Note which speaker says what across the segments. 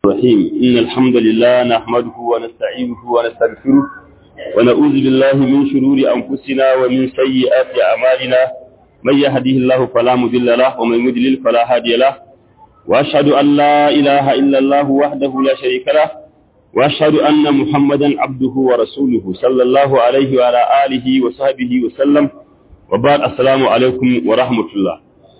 Speaker 1: الرحيم إن الحمد لله نحمده ونستعينه ونستغفره ونعوذ بالله من شرور أنفسنا ومن سيئات أعمالنا من يهده الله فلا مضل له ومن يضلل فلا هادي له وأشهد أن لا إله إلا الله وحده لا شريك له وأشهد أن محمدا عبده ورسوله صلى الله عليه وعلى آله وصحبه وسلم وبعد السلام عليكم ورحمة الله.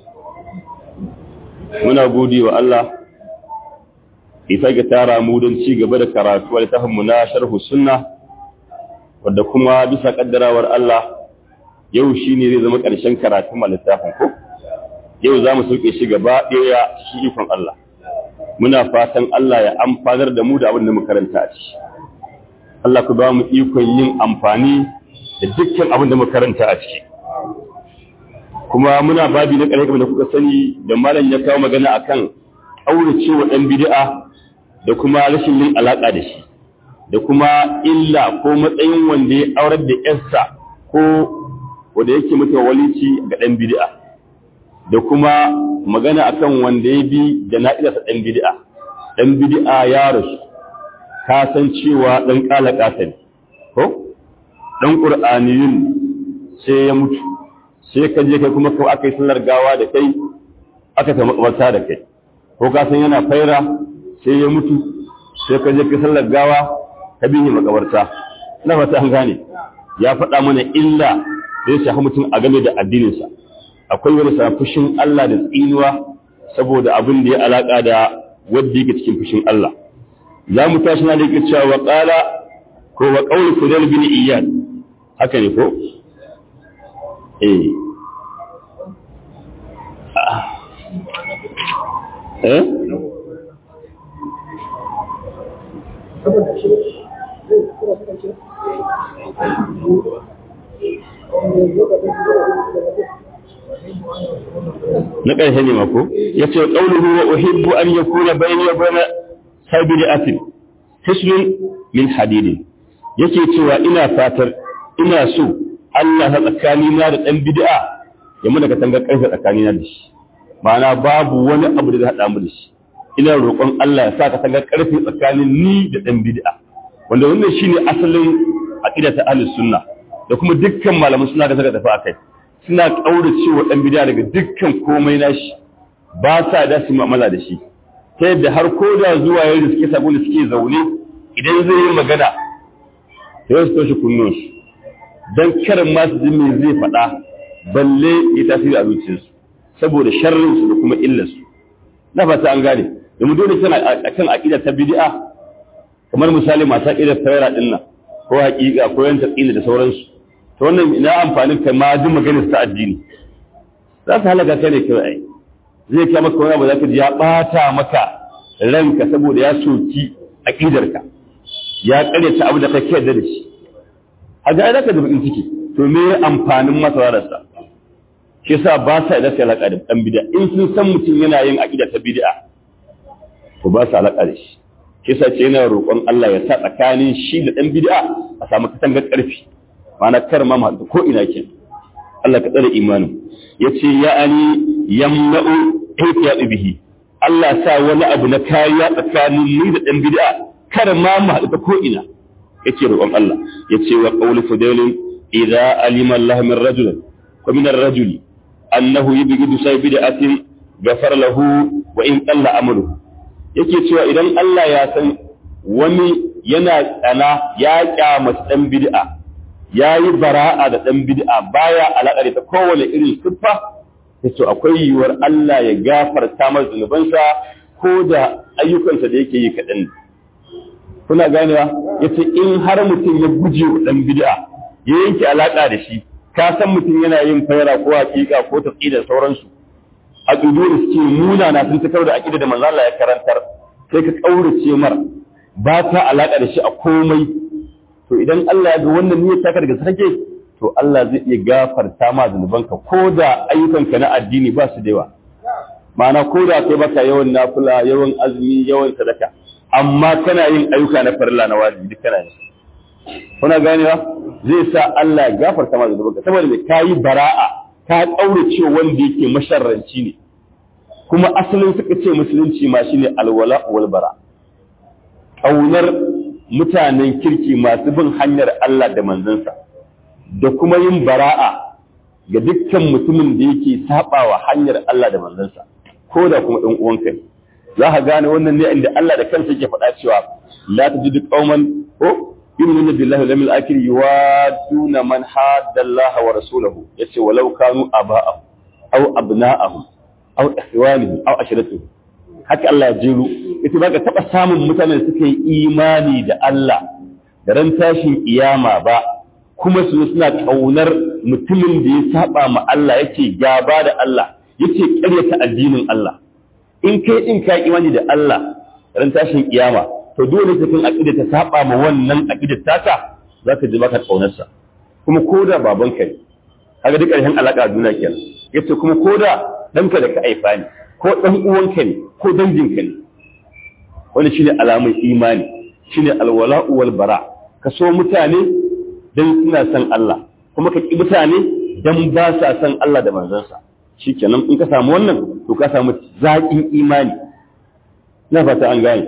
Speaker 1: muna gode wa Allah isa ga tara mu don ci gaba da karatu a littafin mu na sharhu sunna wanda kuma bisa kaddarawar Allah yau shine zai zama karshen karatu a littafin ko yau zamu sauke shi gaba daya shi ikon Allah muna fatan Allah ya amfanar da mu da abin da muka karanta a ciki Allah ku ba mu ikon yin amfani da dukkan abin da muka karanta a ciki kuma muna babi na ƙarshe kamar da kuka sani da malam ya kawo magana akan auracewa dan bid'a da kuma rashin yin alaka da shi da kuma illa ko matsayin wanda ya aurar da yarsa ko wanda yake mutuwa walici ga dan bid'a da kuma magana akan wanda ya bi jana'izar dan bid'a ya rasu ka san cewa dan kalaka ne ko dan qur'aniyun sai ya mutu sai ka je kai kuma aka yi sallar gawa da kai aka ta makabarta da kai ko ka san yana faira sai ya mutu sai ka je kai sallar gawa ka bi makabarta ina fata an gane ya faɗa mana illa da ya shafi mutum a game da addininsa akwai wani sa fushin Allah da tsinuwa saboda abin da ya alaka da wanda yake cikin fushin Allah za mu tashi na da yake cewa wa qala ko wa qawli Fudayl bin Iyad haka ne ko na ƙarshe ne mako ya ce ƙaunuhu wa uhibbu an ya kuna bayani ya bana sabi da asin hisnun min hadidin yake cewa ina fatar ina so Allah ta tsakanina da ɗan bid'a ya muna katangar ƙarfe tsakanina da shi ma'ana babu wani abu da zai haɗa mu da shi ina roƙon Allah ya sa katangar ƙarfe tsakanin ni da ɗan bid'a wanda wannan shine asalin aqida ta ahlus sunna da kuma dukkan malaman suna da suka tafi akai suna kaurace wa ɗan bid'a daga dukkan komai nashi ba sa da su mu'amala da shi ta yadda har ko da zuwa yayin da suke sabo da suke zaune idan zai yi magana sai su toshe kunnunsu don karin masu jin me zai faɗa balle ya tasiri a zuciyarsu saboda sharrinsu da kuma illarsu na fata an gane da mu dole tana akan aqida ta bid'a kamar misali masu aqida tayara din nan ko haƙiƙa ko yan taqila da sauransu to wannan ina amfanin kai ma jin maganar ta addini za su halaka kai ne kai ai zai kai maka wani abu zaka ji ya bata maka ranka saboda ya soki aqidarka ya kare ta abu da kake yarda da shi a ga da ka da bakin ciki to me amfanin masararsa shi yasa ba sa da alaka da dan bid'a in sun san mutum yana yin aqida ta bid'a to ba sa alaka da shi shi yasa ce yana roƙon Allah ya sa tsakanin shi da dan bid'a a samu katangar ƙarfi ma'ana kar ma mu ko ina ke Allah ka tsare imanin yace ya'ani yamna'u ihtiyadu bihi Allah sa wani abu na kariya tsakanin ni da dan bid'a kar ma mu haɗu ko ina yake roƙon Allah yace wa qawli Fudayl idza alima Allah min rajulin wa min ar-rajuli annahu yubghidu say bid'atin ghafara lahu wa in qalla amaluhu yake cewa idan Allah ya san wani yana tsana ya kyamata dan bid'a yayi bara'a da dan bid'a baya alaka da kowane irin siffa to akwai yiwuwar Allah ya gafarta masa zunubansa ko da ayyukansa da yake yi kadan kuna ganewa yace in har mutum ya guje wa dan bid'a ya yanke alaka da shi ka san mutum yana yin fayara ko hakika ko taqida sauransu a dudu suke nuna na sun ta kaura aqida da manzo Allah ya karantar sai ka kaurace mar ba ta alaka da shi a komai to idan Allah ya ga wannan niyyar taka daga sake to Allah zai iya gafarta ma zanubanka ko da ayyukanka na addini ba su da yawa ma'ana ko da kai baka yawan nafila yawan azumi yawan sadaka amma kana yin ayyuka na farilla na wajibi duk kana yin kuna ganewa zai sa Allah ya gafarta ma zanubanka saboda mai kayi bara'a ka kaurace wanda yake masharranci ne kuma asalin suka ce musulunci ma shine alwala wal bara ƙaunar mutanen kirki masu bin hanyar Allah da manzansa da kuma yin bara'a ga dukkan mutumin da yake sabawa hanyar Allah da manzansa ko da kuma ɗan uwanka ne za ka gane wannan ne inda Allah da kansa yake faɗa cewa la tajidu qauman yu'minuna billahi wal yawmil akhir yuwadduna man hadda Allah wa rasulahu yace walau kanu aba'ahum aw abna'ahum aw ikhwanihim aw ashiratihim haka Allah ya jiru ita baka taba samun mutanen da suka yi imani da Allah da ran tashin kiyama ba kuma suna kaunar mutumin da ya saba ma Allah yake gaba da Allah yake ƙaryata addinin Allah in kai din ka imani da Allah ran tashin kiyama to dole sai kin aqida ta saba ma wannan aqidar taka zaka ji baka kaunar sa kuma koda babanka ne kaga duk ƙarshen alaka duniya kenan yace kuma koda danka da ka aifa ne ko dan uwanka ne ko danginka ne wannan shine alamun imani shine alwala'u wal bara ka so mutane dan suna san Allah kuma ka ki mutane dan ba sa san Allah da manzansa shikenan in ka samu wannan to ka samu zaƙin imani na fata an gane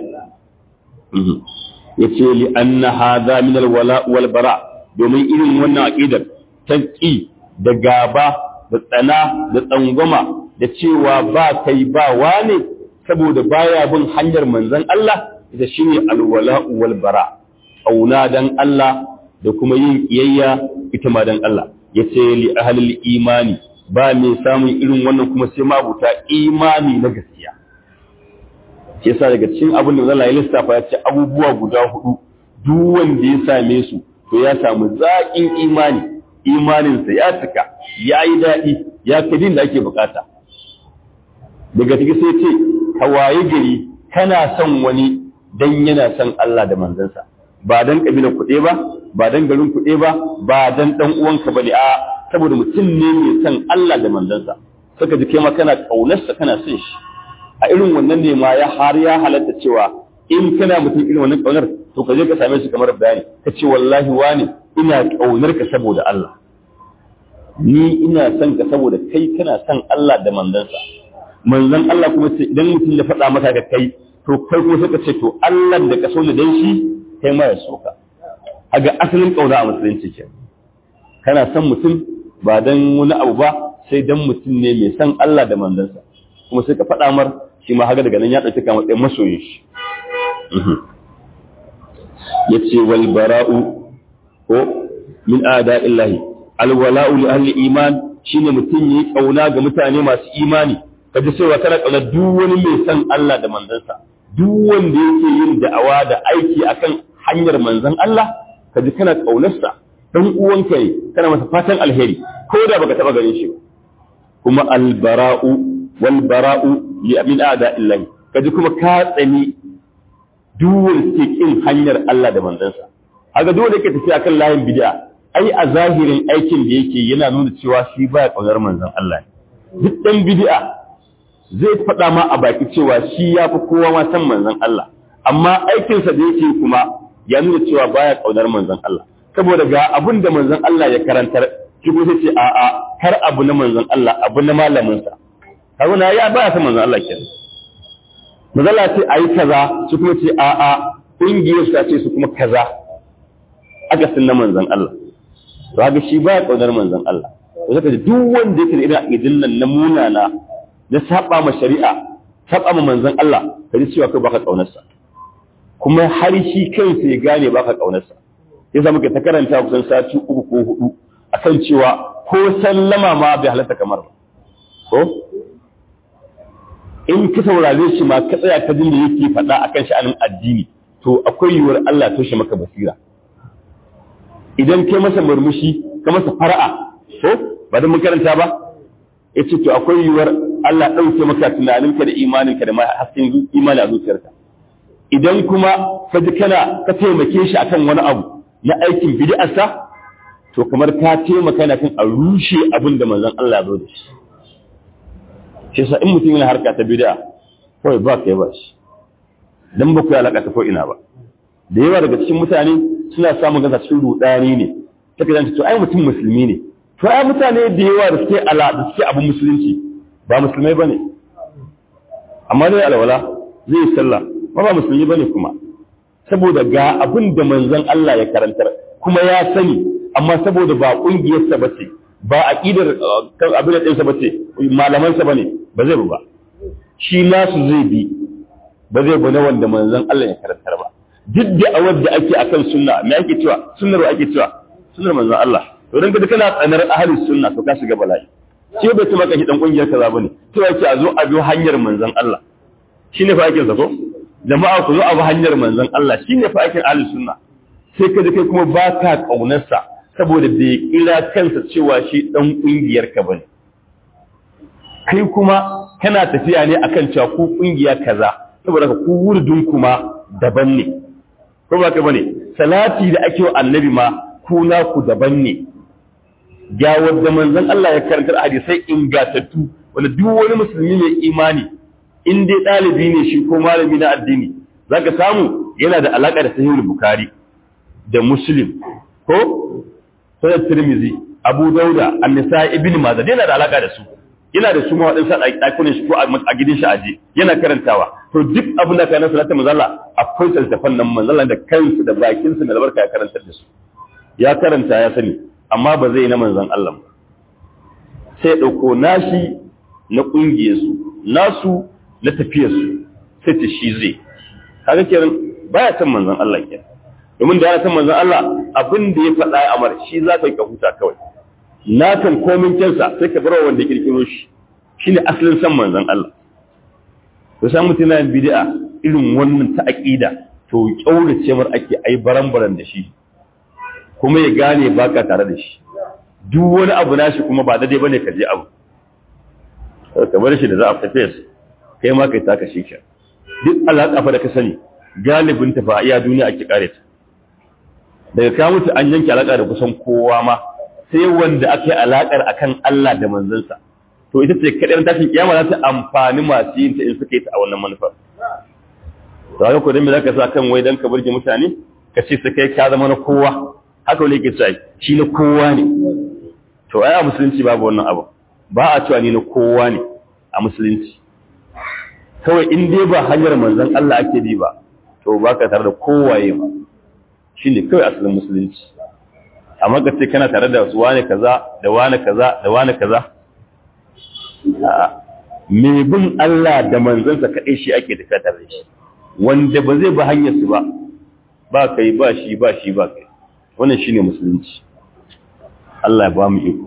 Speaker 1: yace li anna hadha min alwala' wal bara domin irin wannan aqidar tanqi da gaba da tsana da tsangwama da cewa ba kai ba wane saboda baya bin hanyar manzon Allah da shine alwala'u wal bara auna dan Allah da kuma yin kiyayya ita ma dan Allah yace li ahlil imani ba mai samun irin wannan kuma sai mabuta imani na gaskiya yasa daga cikin abin da Allah ya lissafa ya ce abubuwa guda 4 duk wanda ya same su to ya samu zaƙin imani imaninsa ya cika ya yi daɗi ya kadin da ake bukata daga ciki sai ce ka waye gari kana son wani dan yana son Allah da manzansa ba dan kabilar kuɗe ba dan garin kuɗe ba dan dan uwanka bane a saboda mutum ne mai son Allah da manzansa saka ji kai ma kana kaunarsa kana son shi a irin wannan ne ma ya halatta cewa in kana mutum irin wannan kaunar to ka je ka same shi kamar bayani ka ce wallahi wani ina kaunar ka saboda Allah ni ina son ka saboda kai kana son Allah da manzansa manzon Allah kuma sai idan mutum ya faɗa maka ga kai to kai kuma sai ka ce to Allah da ka so ni dan shi kai ma ya so ka haga asalin kauna a musulunci ke kana son mutum ba dan wani abu ba sai dan mutum ne mai son Allah da manzansa kuma sai ka faɗa mar shi ma haga daga nan ya ɗauki kamar ɗan masoyin shi yace wal bara'u ko min a'da'illahi alwala'u li ahli iman shine mutum yi kauna ga mutane masu imani kaji cewa kana kauna duk wani mai san Allah da manzansa duk wanda yake yin da'awa da aiki akan hanyar manzon Allah kaji kana kaunarsa dan uwanka ne kana masa fatan alheri ko da baka taba ganin shi kuma albara'u wal bara'u li min a'da'illahi kaji kuma ka tsani duk wanda ke kin hanyar Allah da manzansa haka dole yake tafi akan layin bid'a ai a zahirin aikin da yake yana nuna cewa shi baya kaunar manzon Allah duk dan bid'a zai faɗa ma a baki cewa shi ya fi kowa ma san manzon Allah amma aikinsa da yake kuma ya nuna cewa baya kaunar manzon Allah saboda ga abin da manzon Allah ya karantar shi ko sai ce a'a kar abu na manzon Allah abu na malamin sa kaga na ya baya san manzon Allah kenan manzon Allah ce ayi kaza shi kuma ce a'a kungiyar sa ce su kuma kaza aka sunna manzon Allah to haka shi baya kaunar manzon Allah to saka duk wanda yake da irin idillan na munana na saba ma shari'a saba ma manzon Allah kaji cewa kai baka kaunar sa kuma har shi kansa ya gane baka kaunar sa yasa muke ta karanta kusan sati 3 ko 4 akan cewa ko sallama ma bai halatta kamar ko in ka saurare shi ma ka tsaya ka dinga yake faɗa akan sha'anin addini to akwai yiwuwar Allah ya toshe maka basira idan kai masa murmushi ka masa fara'a ko ba da mun karanta ba yace to akwai yiwuwar Allah dauke maka tunaninka da imaninka da hasken imani a zuciyarka idan kuma ka ji kana ka taimake shi akan wani abu na aikin bid'arsa to kamar ka taimaka na kan a rushe abin da manzon Allah ya zo da shi shi sa in mutum yana harka ta bid'a kawai ba kai ba shi dan ba ku alaka ta ko ina ba da yawa daga cikin mutane suna samun gasa cikin rudani ne take zanta to ai mutum musulmi ne to ai mutane da yawa da suke da suke abin musulunci ba musulmai bane amma dai alwala zai sallah ba musulmi bane kuma saboda ga abin da manzon Allah ya karantar kuma ya sani amma saboda ba kungiyarsa bace ba aqidar abin da ɗinsa bace malamansa bane ba zai ba shi nasu zai bi ba zai bane wanda manzon Allah ya karantar ba duk da awar da ake akan sunna me ake cewa sunnar ake cewa sunnar manzon Allah to dan kada kana tsanar ahlus sunna to ka shiga bala'i shi bai tuma kashi dan kungiyar kaza bane to yake a zo a bi hanyar manzon Allah shine fa ake sa ko jama'a ku zo a bi hanyar manzon Allah shine fa ake ahlus sunna sai ka kai kuma baka kaunarsa saboda bai kira kansa cewa shi dan kungiyar ka bane kai kuma kana tafiya ne akan cewa ku kungiya kaza saboda ku wurdun kuma daban ne ko ba ka bane salati da ake wa annabi ma ku na ku daban ne ga wanda manzon Allah ya karanta hadisai ingatattu wanda duk wani musulmi mai imani in dai dalibi ne shi ko malami na addini zaka samu yana da alaka da sahihul bukhari da muslim ko sai tirmizi abu dauda an-nisa'i ibn majah yana da alaka da su yana da su ma wadansu ɗakunan shi ko a gidan shi aje yana karantawa to duk abin da kana salatu manzalla akwai salsafan nan manzalla da kansu da bakin su da albarka ya karantar da su ya karanta ya sani amma ba zai na manzon Allah ba sai dauko nashi na kungiyar su nasu na tafiyar su sai ta shi zai kaga kenan baya san manzon Allah kenan domin da ya san manzon Allah abin da ya faɗa ya amar shi za ka yi ka huta kawai na kan komin kansa sai ka bar wanda kirkiro shi shine asalin san manzon Allah to sai mutum yana bid'a irin wannan ta aqida to kaurace mar ake ai baran-baran da shi kuma ya gane baka tare da shi duk wani abu nashi kuma ba daidai bane ka je abu ka bar shi da za a tafi kai ma kai taka shi duk alaka fa da ka sani galibin ta fa iya duniya ake kare ta daga ka mutu an yanke alaka da kusan kowa ma sai wanda ake alakar akan Allah da manzansa to ita ce kadar tashin kiyama za ta amfani masu yin ta in suka yi ta a wannan manufar to haka ko dan me zaka sa kan wai dan ka burge mutane ka ce sai kai ka zama na kowa haka wani yake sai shi na kowa ne to ai a musulunci babu wannan abu ba a cewa ni na kowa ne a musulunci kawai in dai ba hanyar manzon Allah ake bi ba to baka tare da kowaye ba shine kawai asalin musulunci amma ka ce kana tare da wane kaza da wane kaza da wane kaza me bin Allah da manzansa kaɗai shi ake tafiya tare da shi wanda ba zai ba hanyar su ba kai ba shi ba shi ba kai wannan shine musulunci Allah ya ba mu iko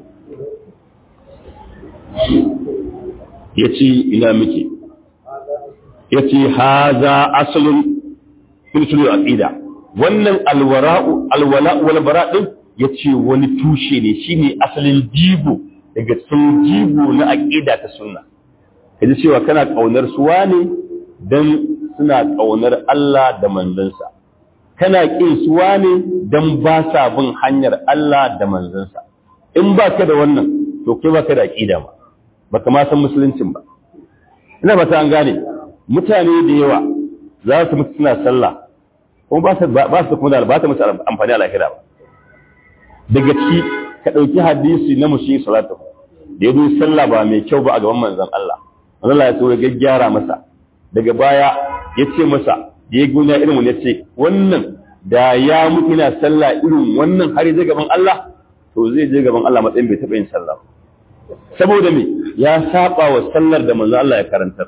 Speaker 1: yace ina muke yace haza aslun kullu aqida wannan alwala wal bara din yace wani tushe ne shine asalin jigo daga cikin jigo na aqida ta sunna kaje cewa kana kaunar su wane dan suna kaunar Allah da manzansa kana kin su wane dan ba sa bin hanyar Allah da manzansa in baka da wannan to kai baka da aqida ba baka ma san musuluncin ba ina ba ta an gane mutane da yawa za su mutu suna sallah kuma ba su kuma da ba ta musu amfani a lahira ba daga ciki ka ɗauki hadisi na mushi salatu da ya zo sallah ba mai kyau ba a gaban manzon Allah Allah ya so ya gaggyara masa daga baya ya ce masa da ya gona irin wani ya ce wannan da ya mutu yana sallah irin wannan har zai gaban Allah to zai je gaban Allah matsayin bai taɓa yin sallah saboda me ya saba wa sallar da manzon Allah ya karantar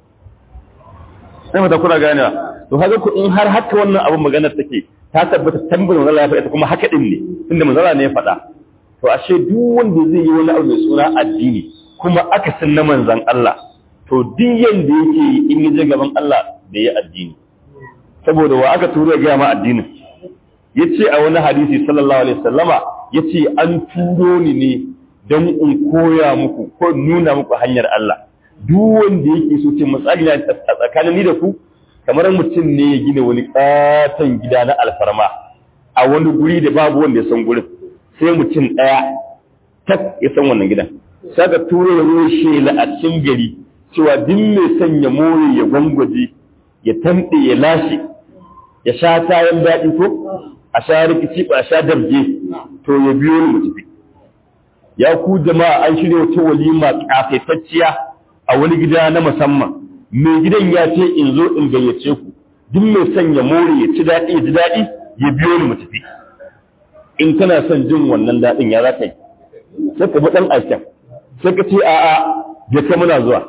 Speaker 1: sai mata kuna gane to haka ku in har haka wannan abin maganar take ta tabbata tambayin manzon Allah ya faɗa kuma haka din ne tunda manzon Allah ne ya faɗa to ashe duk wanda zai yi wani abu mai suna addini kuma aka san na manzon Allah to duk yanda yake in ya je gaban Allah da ya addini saboda wa aka turo ga ma addinin yace a wani hadisi sallallahu alaihi wasallama yace an turo ni ne dan in koya muku ko nuna muku hanyar Allah duk wanda yake so ce matsali na tsakanin ni da ku kamar mutum ne ya gina wani katon gida na alfarma a wani guri da babu wanda ya san gurin sai mutum daya tak ya san wannan gidan saka turo da ruwan shela a cikin gari cewa duk mai sanya more ya gwangwaje ya tante ya lashe ya sha tayan daɗi ko a sha rikici ba a sha dabje to ya biyo ni mu tafi ya ku jama'a an shirya wata walima kafaitacciya a wani gida na musamman mai gidan ya ce in zo in gayyace ku duk mai son ya more ya ci daɗi ya ji daɗi ya biyo ni mu tafi. In kana son jin wannan daɗin ya za ka yi sai ka bi ɗan aikin sai ka ce a'a ya kai muna zuwa.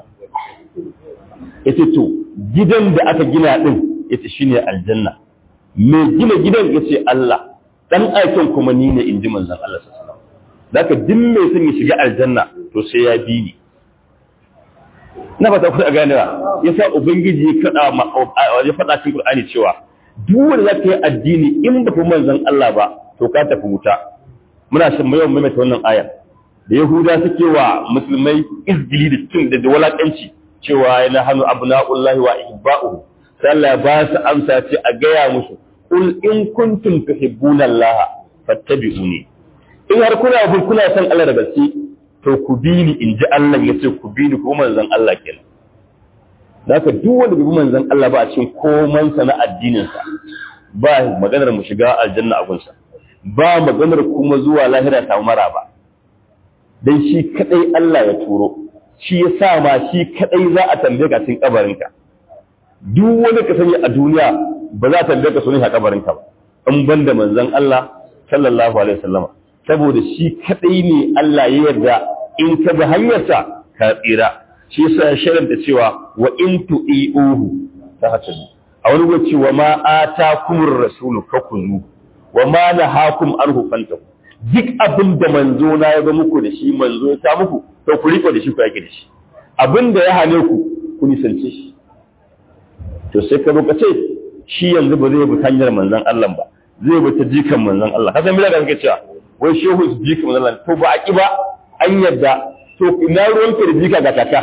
Speaker 1: Yace to gidan da aka gina ɗin yace shine aljanna, mai gina gidan yace Allah, ɗan aikin kuma ni ne in ji manzon Allah sallallahu alaihi wasallam. Zaka duk mai son ya shiga aljanna to sai ya bi ni. Na fata ku gane ba, yasa ubangiji ya faɗa cikin Qur'ani cewa duk wanda zaka yi addini in ba kuma manzon Allah ba to ka tafi wuta. Muna shan yawan maimaita wannan ayar da Yahuda suke wa musulmai izgili da cin da walakanci cewa yana hanu abna'ullahi wa ihibba'uhu. Sai Allah ba su amsa ce a gaya musu qul in kuntum tuhibbuna Allah fattabi'uni. In har kuna son Allah da gaske to ku bi ni in ji Allah ya ce ku bi ni ko manzon Allah kenan. Zaka duk wanda bi manzon Allah ba a cikin komansa na addininsa ba maganar mu shiga aljanna a gunsa, ba maganar kuma zuwa lahira ta mara ba. Dan shi kadai Allah ya turo, shi ya sa ma shi kadai za a tambaye ka cikin kabarinka. Duk wanda ka sani a duniya ba za a tambaye ka sunan kabarinka ba, in banda manzon Allah sallallahu alaihi wasallam. Saboda shi kadai ne Allah ya yarda in ka bi hanyarsa ka tsira. Shi yasa sharanta cewa wa in tu'iuhu tahtadu. A wani lokaci wa ma atakumur rasulu fakuzu wa ma nahakum anhu fantahu. Duk abin da manzo na ya ga muku da shi, manzo ya ta muku to ku riko da shi ku yake da shi. Abin da ya hane ku nisance shi. To sai ka roƙa ce shi yanzu ba zai bi hanyar manzon Allah ba, zai bi ta jikan manzon Allah. Ka san me da kake cewa wai shehu su jika manzon Allah, to ba a ki ba an yadda, to ina ruwanka da jika ga kaka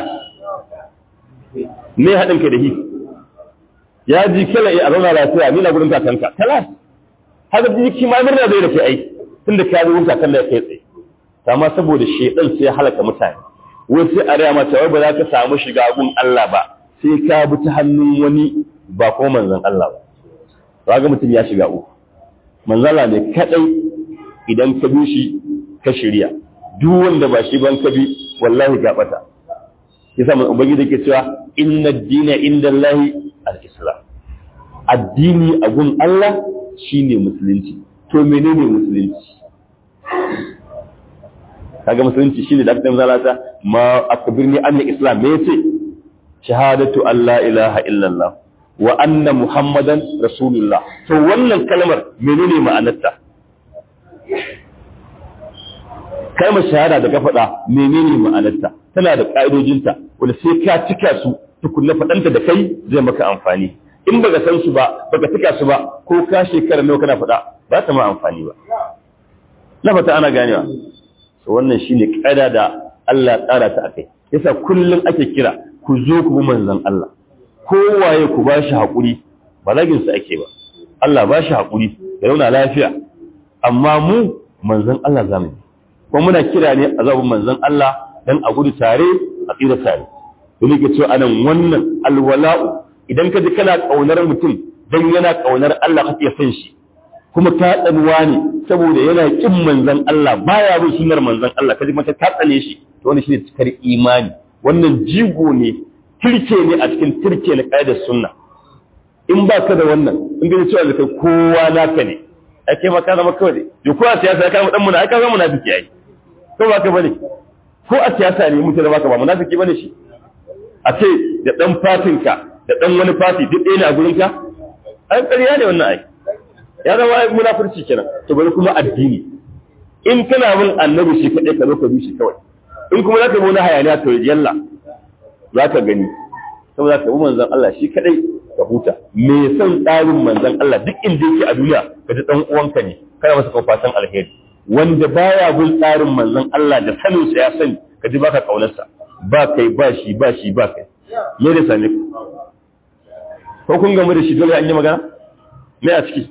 Speaker 1: me haɗin ka da hi ya ji kala a zauna lafiya ni na gurin kakanka kalas haka jiki ma murna zai da kai ai tunda ka zo wuta kan da kai tsaye. Amma saboda shedan sai ya halaka mutane, wai sai a raya mata wai ba za ka samu shiga gun Allah ba sai ka bi ta hannun wani ba ko manzon Allah ba. Ga mutum ya shiga uku. Manzon Allah ne kadai idan ka bi shi ka shirya, duk wanda ba shi ban ka bi wallahi ga bata. Yasa mun ubangiji yake cewa inna ad-dina indallahi al-islam. Addini a gun Allah shine musulunci. To menene musulunci? Kaga musulunci shine da aka zalata ma akbirni anna islam me yace shahadatu an la ilaha illallah wa anna muhammadan rasulullah. To wannan kalmar menene ma'anarta? Kalmar shahada da ka faɗa menene ma'anarta? Tana da ƙa'idojinta wanda sai ka cika su tukunna faɗanta da kai zai maka amfani. In baka san su ba baka cika su ba ko ka shekara nawa kana faɗa ba ta ma amfani ba. Na fata ana ganewa. To wannan shine ƙaida da Allah tsara ta akai. Yasa kullum ake kira ku zo ku bi manzon Allah. Kowaye ku bashi haƙuri ba lagin su ake ba. Allah bashi haƙuri ya zauna lafiya. Amma mu manzon Allah zamu yi. Kuma muna kira ne a zabin manzon Allah dan a gudu tare a tsira tare. Dole ke cewa anan wannan alwala'u idan ka ji kana kaunar mutum dan yana kaunar Allah kake son shi kuma ka tsanuwa ne saboda yana kin manzon Allah baya bin sunnar manzon Allah kaji mata ka tsane shi to wannan shine cikar imani. Wannan jigo ne tirke ne a cikin tirke na kaidar sunna. In ba ka da wannan in ga cewa kai kowa naka ne ake maka zama kawai da ko a siyasa ka mu dan muna aka zama munafiki ai ko ba ka bane ko a siyasa ne mutum da baka ba munafiki bane shi a ce da dan fatinka da dan wani fati duk ɗaya ne a gurin ka ai ƙarya ne wannan ai ya zama munafurci kenan. To bari kuma addini in kana bin annabi shi kadai ka zo ka bi shi kawai, in kuma zaka bi wani hayaniya to yalla zaka gani saboda ka bi manzon Allah shi kadai ka huta. Me son tsarin manzon Allah duk inda yake a duniya ka ji dan uwanka ne kana masa fatan alheri. Wanda baya bin tsarin manzon Allah da sanin sa ya sani ka ji baka kaunarsa ba kai ba shi ba shi ba kai me da sani ko kun gamu da shi dole an yi magana me a ciki.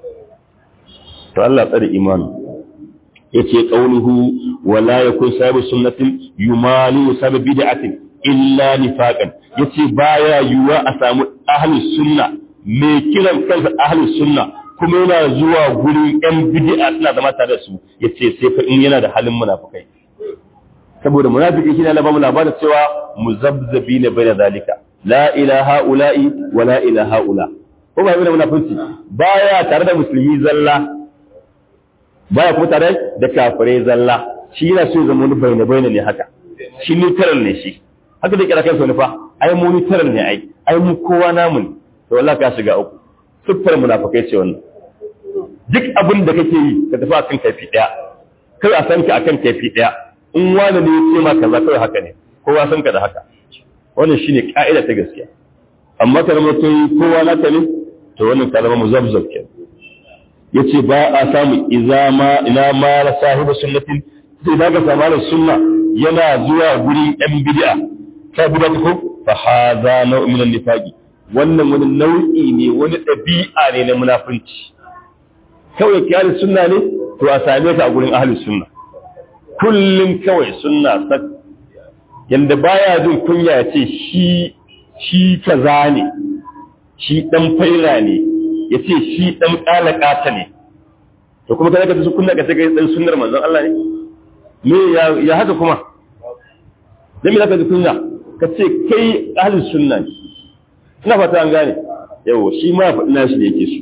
Speaker 1: To Allah tsare imani yace qauluhu wala yakun sahibu sunnatin yumali sahibu bid'atin illa nifaqan. Yace baya yuwa a samu ahlus sunna me kiran kansa ahlus sunna kuma yana zuwa gurin yan bid'a suna zama tare da su yace sai fa in yana da halin munafikai. Saboda munafiki shine Allah ba mu labarin cewa muzabzabina bayna zalika la ilaha ula'i wa la ilaha ula ko ba yana munafunci baya tare da musulmi zalla baya kuma tare da kafirai zalla shi yana so ya zama wani bayyana ne haka shi neutral ne shi haka da kira kansa wani fa ai mu neutral ne ai mu kowa namu ne to wallahi ka shiga uku siffar munafikai ce wannan duk abin da kake yi ka tafi akan kaifi daya kai a san ka akan kaifi daya in wani ne ya ce ma kaza kai haka ne kowa san ka da haka wannan shine ka'ida ta gaskiya amma kana mutum kowa naka ne to wannan kalma muzabzab ke yace ba a samu ila ma sahibi sunnatin sai daga samarin sunna yana zuwa guri ɗan bid'a ta bid'a ko fa hadha naw'un min an-nifaqi wannan wani nau'i ne wani ɗabi'a ne na munafunci kawai kiyar sunna ne to a same ka a gurin ahli sunna kullum kawai sunna sak yanda baya jin kunya ya ce shi kaza ne shi dan faira ne ya ce shi dan kalakata ne to kuma kaza ka su kunna ka sai kai dan sunnar manzon Allah ne me ya haka kuma dan me zaka ji kunya ka ce kai ahli sunna ne ina fata an gane yawa shi ma faɗi nashi da yake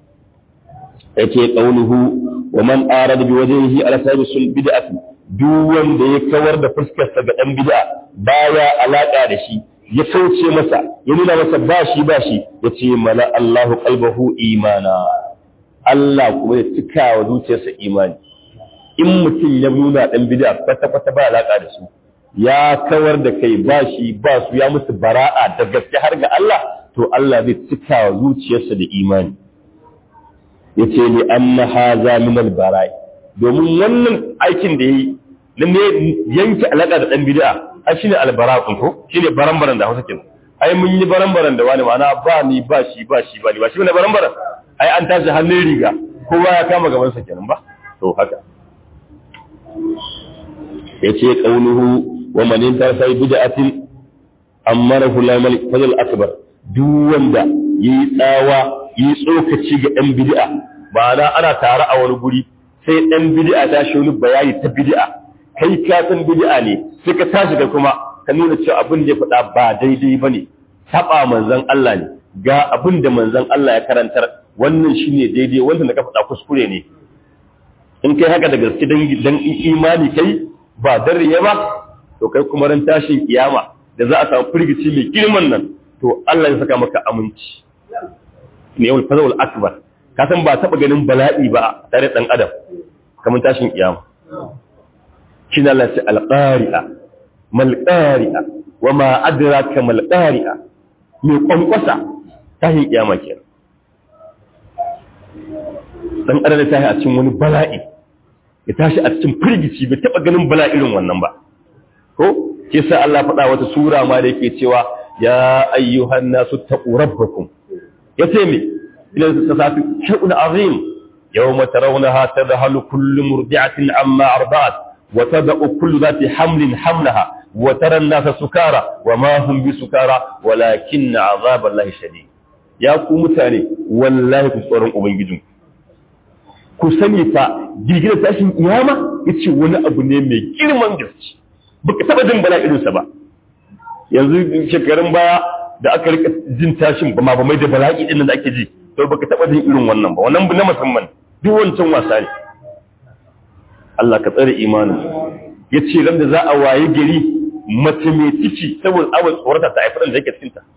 Speaker 1: su yake qauluhu wa man arada bi wajhihi ala sahibi sun bid'ati duk wanda ya kawar da fuskarsa ga dan bid'a baya alaka da shi ya kauce masa ya nuna masa ba shi yace mala Allahu qalbahu imana Allah kuma ya cika wa zuciyarsa imani in mutum ya nuna dan bid'a kwata ba alaka da su ya kawar da kai ba su ya musu bara'a da gaske har ga Allah to Allah zai cika wa zuciyarsa da imani yace li anna hadha min al-bara'i domin wannan aikin da yayi ne yanke alaka da dan bid'a ai shine al-bara'un ko shine barambaran da Hausa kenan ai mun yi barambaran da wani ma'ana ba ni ba shi ne barambaran ai an tashi hannun riga kowa ya kama gaban sa kenan ba to haka yace qauluhu wa man intasa bid'atin amarahu lamal fadl akbar duk wanda yi tsawa yi tsokaci ga ɗan bid'a ba na ana tare a wani guri sai ɗan bid'a ta shi wani bayani ta bid'a kai ka san bid'a ne sai ka tashi ga kuma ka nuna cewa abin da ya faɗa ba daidai bane saba manzon Allah ne ga abin da manzon Allah ya karantar wannan shine daidai wanda da ka faɗa kuskure ne in kai haka da gaske dan imani kai ba darriya ba to kai kuma ran tashin kiyama da za a samu firgici mai girman nan to Allah ya saka maka aminci ne yawon fazawul akbar ka san ba taba ganin bala'i ba tare dan adam kamar tashin kiyama shi ne Allah ya ce alqari'a mal qari'a wa ma adraka mal qari'a mai kwankwasa tashin kiyama kenan dan adam ya tashi a cikin wani bala'i ya tashi a cikin firgici bai taba ganin bala'i irin wannan ba ko kisa Allah faɗa wata sura ma da yake cewa ya ayyuhan nasu taqu rabbakum yace me idan ta safi shay'un azim yawma tarawnaha tadhalu kullu murdi'atin amma arda'at wa tad'u kullu dhati hamlin hamlaha wa tara an-nasa sukara wa ma hum bisukara walakin 'adhab Allahi shadid ya ku mutane wallahi ku tsoron ubangijin ku sani fa girgizar tashin kiyama yace wani abu ne mai girman gaske baka taba jin bala'insa ba yanzu shekarun baya da aka rika jin tashin ba mai da bala'i din da ake ji to baka taba jin irin wannan ba wannan na musamman duk wancan wasa ne Allah ka tsare imanin yace ran da za a waye gari mace mai ciki saboda abin tsorata ta haifar da yake cikin ta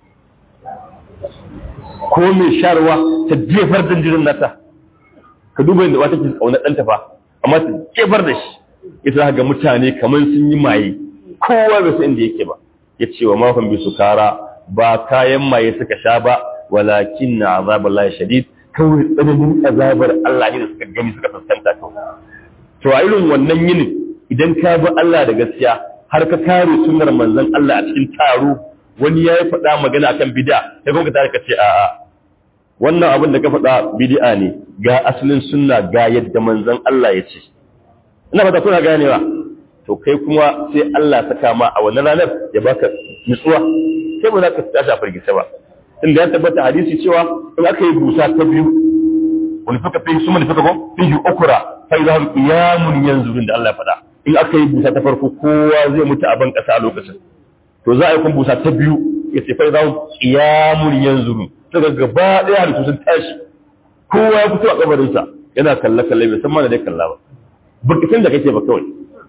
Speaker 1: ko mai sharwa ta jefar da jirin nata ka duba inda wata ke kauna danta fa amma ta jefar da shi ita ga mutane kamar sun yi maye kowa bai san inda yake ba ya ce wa mafan bi sukara ba kayan maye suka sha ba walakin na azabar Allah shadid kawai tsananin azabar Allah ne da suka gani suka fuskanta to a irin wannan yinin idan ka bi Allah da gaskiya har ka kare sunnar manzon Allah a cikin taro wani ya yi faɗa magana akan bid'a sai kuma ka tare ka ce a'a wannan abin da ka faɗa bid'a ne ga asalin sunna ga yadda manzon Allah ya ce ina fata kuna ganewa to kai kuma sai Allah saka ma a wannan ranar ya baka nutsuwa sai ba za ka tashi a firgice ba inda ya tabbata hadisi cewa in aka yi busa ta biyu wani faka fi su mani faka ko fi yi ukura fa idza hum qiyamun yanzurun da Allah ya faɗa in aka yi busa ta farko kowa zai mutu a ban ƙasa a lokacin to za a yi kun busa ta biyu yace fa idan qiyamul yanzuru daga gaba daya halittu sun tashi kowa ya fito a kabarin sa yana kalle bai san ma da dai kalla ba bukitin da kake ba kawai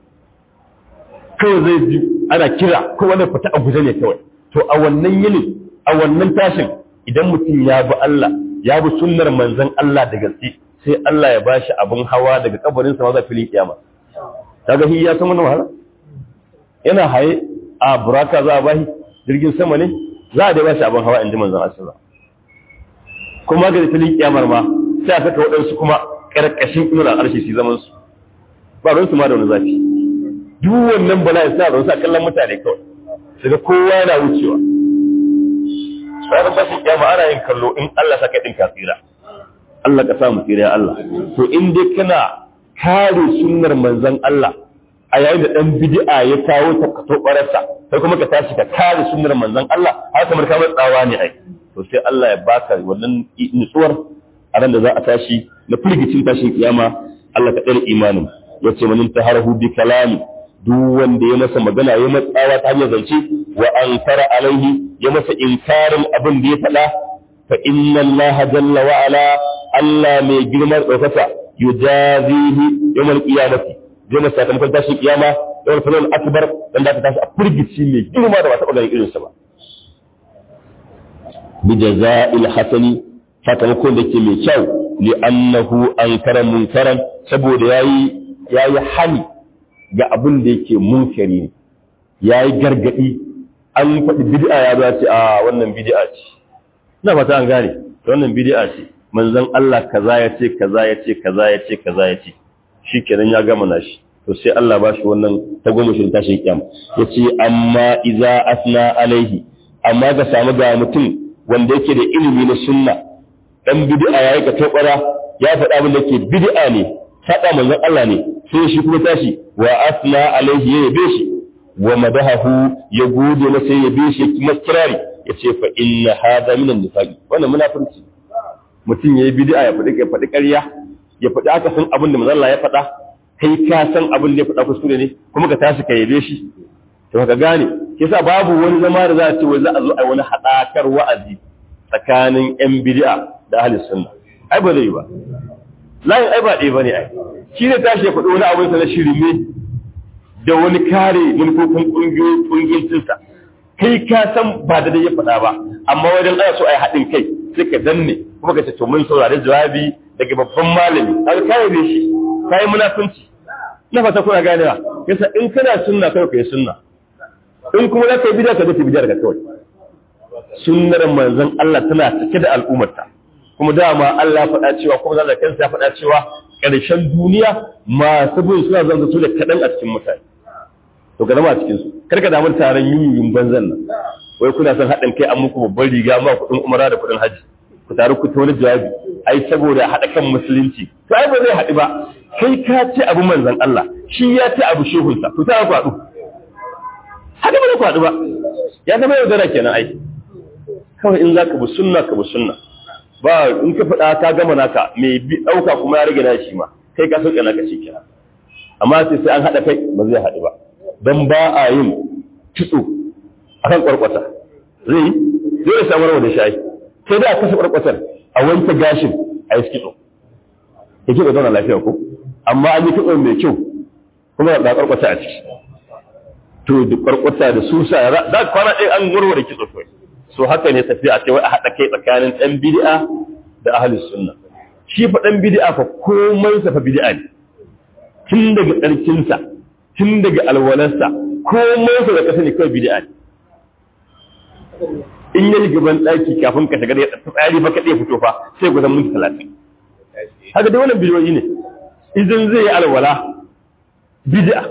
Speaker 1: zai ji ana kira ko wani fita a guje ne kawai to a wannan yini a wannan tashin idan mutum ya bi Allah ya bi sunnar manzon Allah da gaske sai Allah ya bashi abin hawa daga kabarin sa zuwa filin kiyama kaga shi ya san wannan wahala yana haye a buraka za a bashi jirgin sama ne za a da bashi abin hawa inda manzon Allah kuma ga filin kiyamar ma sai aka kawo wadansu kuma karkashin inuwar arshi su zaman su ba ruwan su ma da wani zafi duk wannan bala'i sa ruwan sa kallon mutane kawai daga kowa yana wucewa sai ba shi kiyama ana yin kallo in Allah saka din kafira Allah ka samu tsira Allah to in dai kana kare sunnar manzon Allah a yayin da dan bid'a ya kawo ta kato barasa sai kuma ka tashi ka kare sunnar manzon Allah har kamar ka tsawa ne ai to sai Allah ya baka wannan nutsuwar a ran da za a tashi na firgicin tashin kiyama Allah ka tsare imanin yace manin taharahu bi kalami duk wanda ya masa magana ya matsawa ta hanyar zance wa ankara alaihi ya masa inkarin abin da ya faɗa fa inna Allah jalla wa ala Allah mai girman ɗaukaka yujazihi yawmal qiyamati zai masa sakamakon tashin kiyama yawmal fadl akbar dan da ta tashi a firgici mai girma da ba ta ganin irin sa ba bi jazaa'il hasani sakamakon da ke mai kyau li annahu ankara munkaran saboda yayi hani ga abin da yake munkari ne yayi gargadi an faɗi bid'a ya ba ce a wannan bid'a ce ina fata an gane wannan bid'a ce manzon Allah kaza ya ce kaza ya ce kaza ya ce kaza ya ce shikenan ya gama nashi to sai Allah ba shi wannan tagomashin tashin kiyama yace amma iza asna alaihi amma ga samu ga mutum wanda yake da ilimi na sunna dan bid'a yayi ka tabara ya faɗa abin da ke bid'a ne faɗa manzon Allah ne sai shi kuma tashi wa asna alaihi ya yabe shi wa madahahu ya gode masa ya yabe shi kuma kirari yace fa inna hadha min an-nifaq wannan munafiki mutum yayi bid'a ya faɗi ƙarya ya faɗi aka san abin da manzon Allah ya faɗa kai ka san abin da ya faɗa kuskure ne kuma ka tashi ka yabe shi to ka gane yasa babu wani zama da za a ce wai za a zo a wani hadakar wa'azi tsakanin yan bid'a da ahli sunna ai ba zai ba layin ai ba ɗaya bane ai shi ne tashi ya faɗi wani abin sa na shirme da wani kare manufofin ƙungiyoyinsa kai ka san ba da ya faɗa ba amma wajen ana so a yi haɗin kai sai ka danne kuma ka ce to mun saurari jawabi daga babban malami kaga kai ne shi kai munafunci na fata kuna ganewa yasa in kana sunna kai ka yi sunna in kuma za ka yi bid'a ka dace bid'a ka kawai sunnar manzon Allah tana cike da al'ummarta kuma dama Allah faɗa cewa kuma zan da kansa ya faɗa cewa ƙarshen duniya masu bin suna zanga su da kaɗan a cikin mutane to ka zama a cikin su kar ka damu taron yin banzan nan wai kuna son haɗin kai an muku babban riga ma kuɗin umara da kuɗin haji ku taru ku ta wani jawabi ai saboda haɗa kan musulunci to ai ba zai haɗu ba kai ka ce abu manzon Allah shi ya ce abu shehunsa to ta ku haɗu haka ba ku haɗu ba ya zama yaudara kenan ai kawai in za ka bi sunna ka bi sunna ba in ka faɗa ka gama naka mai bi ɗauka kuma ya rage na shi ma kai ka sauke naka shi kenan amma sai an haɗa kai ba zai haɗu ba don ba a yin kitso a kan ƙwarƙwata zai samar da shayi sai da a kasa ƙwarƙwatar a wanke gashin a yi kitso ya kitso zauna lafiya ko amma an yi kitso mai kyau kuma da ƙwarƙwata a ciki to da ƙwarƙwata da susa za ka kwana ɗaya an warware kitso kawai so haka ne tafiya a cewa a haɗa kai tsakanin ɗan bid'a da ahlus sunna shi fa ɗan bid'a fa komai sa fa bid'a ne tun daga tsarkinsa tun daga alwalarsa komai sa da kasa ne kawai bid'a ne in yi gaban ɗaki kafin ka shiga da ya tsari fa kaɗai fito fa sai gudan minti 30 haka dai wannan bidiyoyi ne idan zai yi alwala bid'a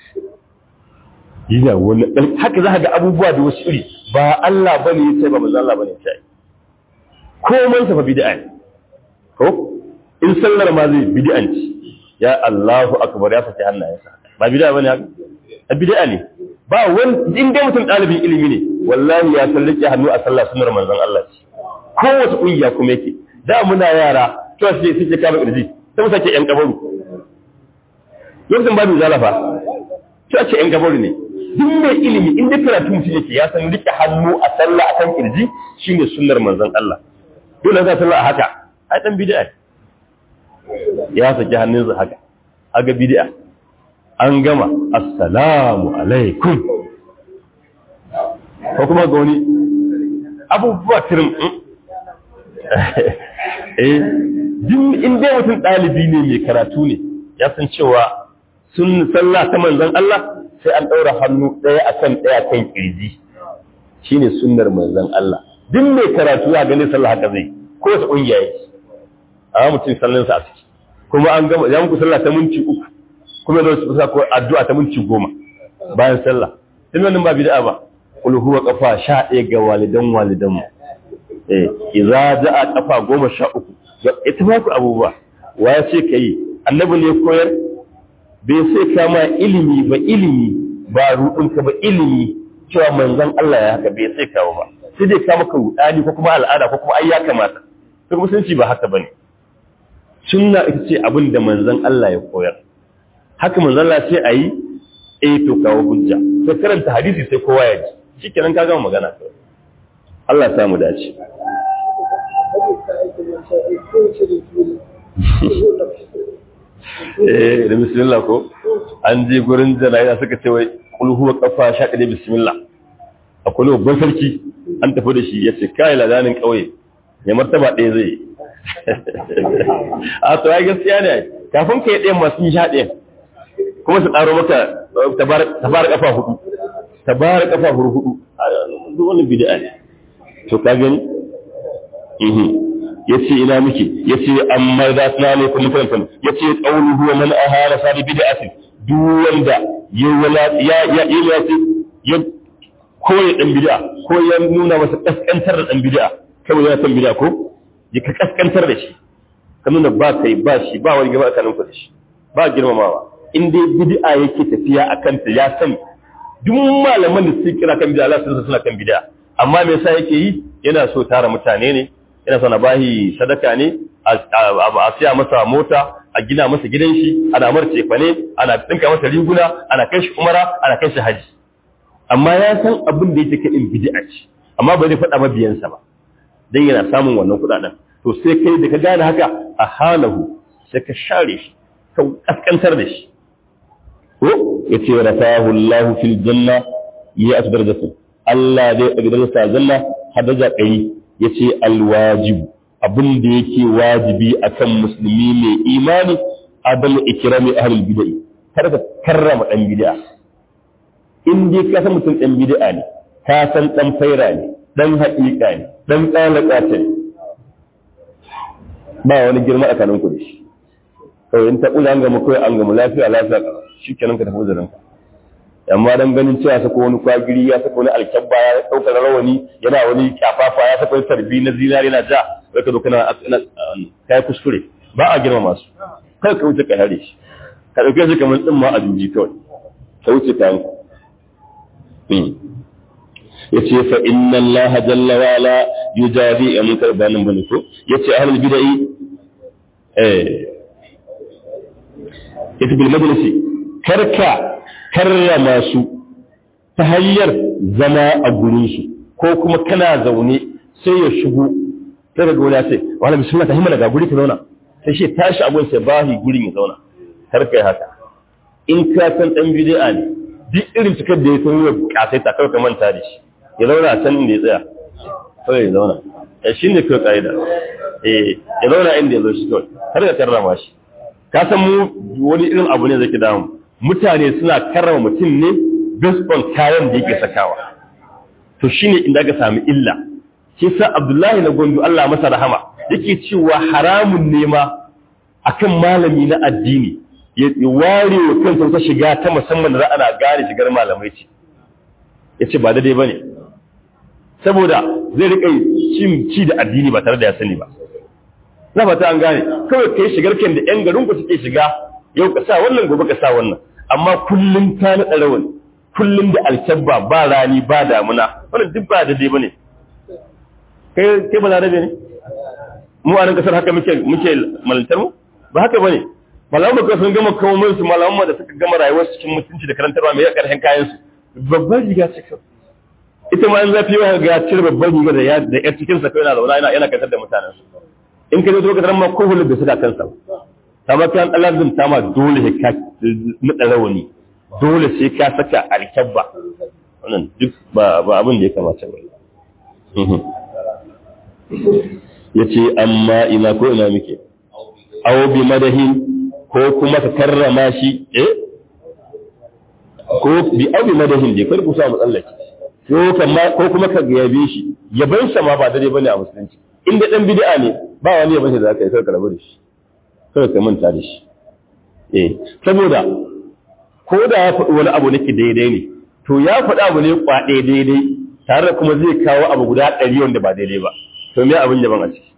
Speaker 1: yana wani haka za ka ga abubuwa da wasu iri ba Allah bane ya ce ba manzo Allah bane ya ce komai sa fa bid'a ne ko in sallar ma zai bid'anci ya Allahu akbar ya saki hannayensa ba bid'a bane haka bid'a ne ba wani in dai mutum dalibin ilimi ne wallahi ya sallake hannu a sallah sunnar manzon Allah ce kowace kungiya kuma yake da muna yara to sai suke kama irji sai mu sake yan kabaru yanzu ba mu zalafa to ce yan kabaru ne duk mai ilimi in da karatu mutum yake ya san rike hannu a sallah akan kirji shine sunnar manzon Allah dole za sallah a haka ai dan bid'a ya saki hannunsa haka aga bid'a an gama assalamu alaikum ko kuma ga wani abubuwa tirin in dai mutum ɗalibi ne mai karatu ne ya san cewa sun sallah ta manzon Allah sai an ɗaura hannu ɗaya akan ɗaya kan kirji shine sunnar manzon Allah duk mai karatu ya gani sallah haka zai ko wata ƙungiya yake amma mutum sallansa a ciki kuma an gama ya muku sallah ta minti 3 kuma zai su ko addu'a ta minti 10 bayan sallah din wannan ba bid'a ba kul huwa qafa 11 ga walidan mu idza jaa qafa 13 ita ba ku abubuwa wa ya ce kai annabi ne koyar bai sai kama ilimi ba rudin ka ba ilimi cewa manzon Allah ya haka bai sai kawo ba sai dai ka maka rudani ko kuma al'ada ko kuma ai ya kamata to musulunci ba haka bane sunna ita ce abin da manzon Allah ya koyar haka manzon Allah sai ayi to kawo hujja sai karanta hadisi sai kowa ya ji shikenan ka gama magana Allah ya samu dace da bismillah ko an je gurin jana'iza suka ce wai kul huwa qafa sha da bismillah akwai babban sarki an tafi da shi yace kai ladanin kauye ya martaba ɗaya zai a to ai gaskiya ne kafin kai ɗayan masu yin sha ɗayan kuma su ƙaro maka tabar kafa hudu duk wannan bid'a ne to ka gani yace ina muke yace amma da tana ne kullu fanfan yace qawluhu wa man ahara sabi bid'ati duk wanda ya koyi dan bid'a ko ya nuna masa kaskantar da dan bid'a kamar yana san bid'a ko ya ka kaskantar da shi ka nuna ba kai ba shi ba wani gaba tsakanin ku da shi ba girmamawa in dai bid'a yake tafiya akan ta ya san duk malaman da suke kira kan bid'a Allah sun suna kan bid'a amma me yasa yake yi yana so tara mutane ne yana so na bahi sadaka ne a siya masa mota a gina masa gidan shi ana mar cefa ne ana dinka masa riguna ana kai shi umara ana kai shi haji amma ya san abin da yake kadin bid'a ce amma ba zai faɗa mabiyansa ba dan yana samun wannan kudaden to sai kai da ka gane haka a halahu sai ka share shi ka kaskantar da shi ko yace rafahu Allah fil janna ya asdarjatu Allah zai kaddara sa janna hadaja kai yace alwajib abin da yake wajibi akan musulmi mai imani abal ikrami ahlul bid'ah kar ka karrama dan bid'a in dai ka san mutum dan bid'a ne ka san dan faira ne dan haƙiƙa ne dan tsalaka ne ba wani girma a kanun ku da shi kawai in ta kula an gama kai an gama lafiya shikenan ka tafi uzurin ka amma dan ganin cewa sako wani kwagiri ya sako wani alkabba ya dauka rawani yana wani kafafa ya sako tarbi na zinari na ja sai ka zo kana kai kuskure ba a girma masu kai ka wuce ka hare shi ka dauke shi kamar din ma a juji kawai ka wuce ka yanku yace fa inna allaha jalla wa ala yujazi an karbanin bane ko yace ahlul bid'ah yace bil majlisi karrama su ta hanyar zama a gurinsu ko kuma kana zaune sai ya shigo sai daga wani ya ce wani bismillah ta himmala ga guri ka zauna sai shi tashi abun sai bahi gurin ya zauna kar kai haka in ka san dan bid'a ne duk irin cikar da ya san yau kasai ta kawai ka manta da shi ya zauna a can inda ya tsaya kawai ya zauna shi ne kawai ka'ida ya zauna inda ya zo shi kawai kar ka karrama shi ka san mu wani irin abu ne zai damu mutane suna karrama mutum ne based on kayan da yake sakawa to shine inda ga sami illa shi sa Abdullahi na Gondo Allah masa rahama yake cewa haramun ne ma akan malami na addini ya ware wa kansa ta shiga ta musamman da ana gane shigar malamai ce yace ba daidai bane saboda zai rika ci da addini ba tare da ya sani ba na fata an gane kawai kai shigar kan da yan garin ku suke shiga yau ka sa wannan gobe ka sa wannan amma kullum ta na rawani kullum da alkabba ba rani ba damuna wannan duk ba daidai bane kai ba larabe ne mu a nan kasar haka muke malantar mu ba haka bane malamu ka sun gama kawo musu malamu da suka gama rayuwar cikin mutunci da karantarwa mai karshen kayan su babban riga ce kawai ita ma an zafi yawa ga cire babban riga da yar cikin sa kai yana zauna yana kantar da mutanen su in ka zo ka tarar ma ko hulun da suka kansa ta ma kan Allah zai ta ma dole ka nada rawani dole sai ka saka alkabba wannan duk ba abin da ya kamata ba yace amma ina ko ina muke aw bi madahin ko kuma ka karrama shi ko bi aw bi madahin dai kar ku samu tsallaki ko kuma ka yabe shi yaban sa ma ba dare bane a musulunci inda dan bid'a ne ba wani yaban shi da zaka yi sai ka rabu da shi sai ka manta da shi saboda ko da ya faɗi wani abu nake daidai ne to ya faɗi abu ne kwaɗe daidai tare da kuma zai kawo abu guda 100 wanda ba daidai ba to me abin yaban a ciki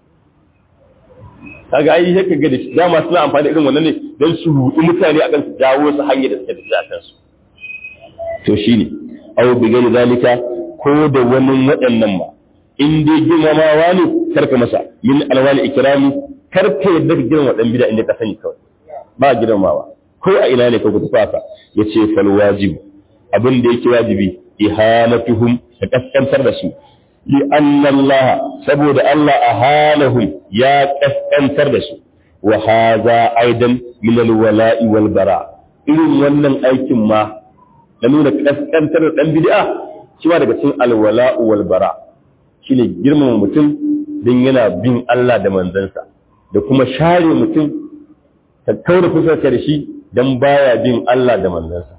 Speaker 1: kaga ai sai kaga da dama suna amfani da irin wannan ne don su rudi mutane akan su jawo su hanyar da suke da akan su to shine aw bi gani zalika ko da wannan waɗannan ma in dai girmamawa ne karka masa min alwali ikrami karka yadda ka girma dan bid'a inda ka sani kawai ba girmamawa ko a ina ne ka ku tafafa yace fal wajib abin da yake wajibi ihanatuhum ka kaskantar da su li anna Allah saboda Allah ahanahum ya kaskantar da su wa hadha aidan min alwala'i wal bara irin wannan aikin ma da nuna kaskantar da dan bid'a shi ma daga cikin alwala'u wal bara shine girmama mutum din yana bin Allah da manzansa da kuma share mutum ta kaura fuskarka da shi dan baya bin Allah da manzansa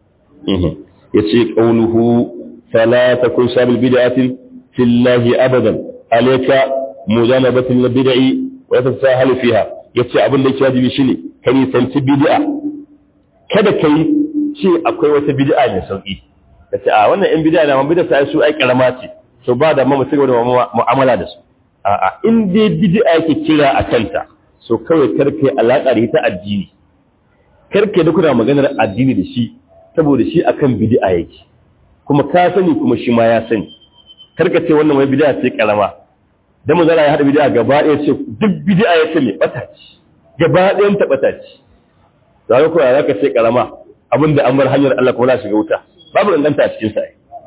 Speaker 1: yace qauluhu fala takun sabil bid'atin fillahi abadan alayka mujanabatil bid'i wa tasahalu fiha yace abin da yake wajibi shine kai santi bid'a kada kai ce akwai wata bid'a ne sauki kace a wannan in bid'a ne amma bid'a sai su ai karama ce to ba da mu cigaba da mu'amala da su a'a in dai bid'a yake kira a kanta so kawai karke alaka da ita addini karke da kuna maganar addini da shi saboda shi akan bid'a yake kuma ka sani kuma shi ma ya sani karka ce wannan wai bid'a ce karama dan mun zara ya hada bid'a gaba ɗaya ce duk bid'a yake mai bata ce gaba ɗayan ta bata ce zaka ko zaka ce karama abinda an bar hanyar Allah ko la shiga wuta babu danganta a cikin sa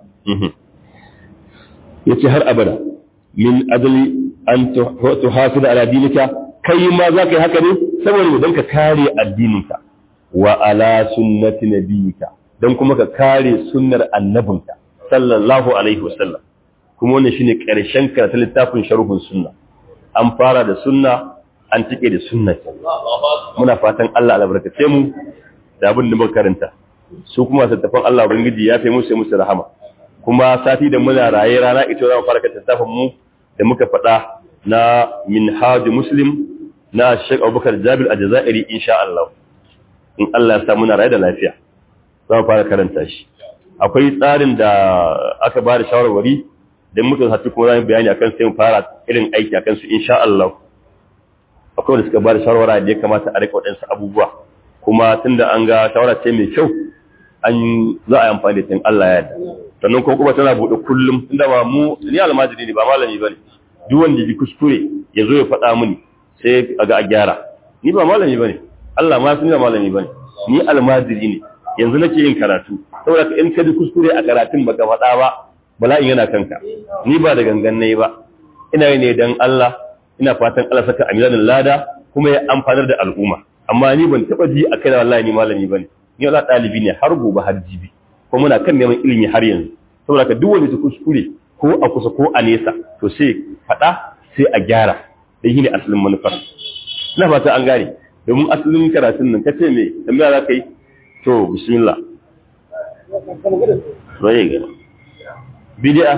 Speaker 1: yace har abada min adli an tuhafid ala dinika kai ma zaka yi haka ne saboda dan ka kare addininka wa ala sunnati nabiyika dan kuma ka kare sunnar annabinka sallallahu alaihi wasallam kuma wannan shine karshen karatun littafin sharhun sunna an fara da sunna an tike da sunna muna fatan Allah albarkace mu da abin da muka karanta su kuma tattafan Allah ubangiji ya fi musu musu rahama kuma sati da muna raye rana ita za mu fara littafin mu da muka faɗa na minhaj muslim na Sheikh Abubakar Jabir Al-Jazairi insha Allah in Allah ya sa muna raye da lafiya za mu fara karanta shi akwai tsarin da aka ba da shawarwari dan muka haɗu kuma za mu bayani akan sai mu fara irin aiki akan su insha Allah akwai wanda suka ba da shawara da ya kamata a rika waɗansu abubuwa kuma tunda an ga shawara ce mai kyau an za a yi amfani da ta Allah ya yarda sannan kuma tana buɗe kullum tunda ba mu ni almajiri ne ba malami bane duk wanda bi kuskure ya zo ya faɗa mini sai a ga a gyara ni ba malami bane Allah ma sun ba malami bane ni almajiri ne yanzu nake yin karatu saboda in ka ji kuskure a karatun baka faɗa ba bala'in yana kanka ni ba da gangan nayi ba ina yi ne dan Allah ina fatan Allah saka amilanin lada kuma ya amfanar da al'umma amma ni ban taba ji akai wallahi ni malami bane ni wala dalibi ne har gobe har jibi ko muna kan neman ilimi har yanzu saboda ka duk wanda ya kuskure ko a kusa ko a nesa to sai fada sai a gyara dan shine asalin manufar ina fata an gane domin asalin karatun nan kace me tambaya za ka yi to bismillah sai ga bid'a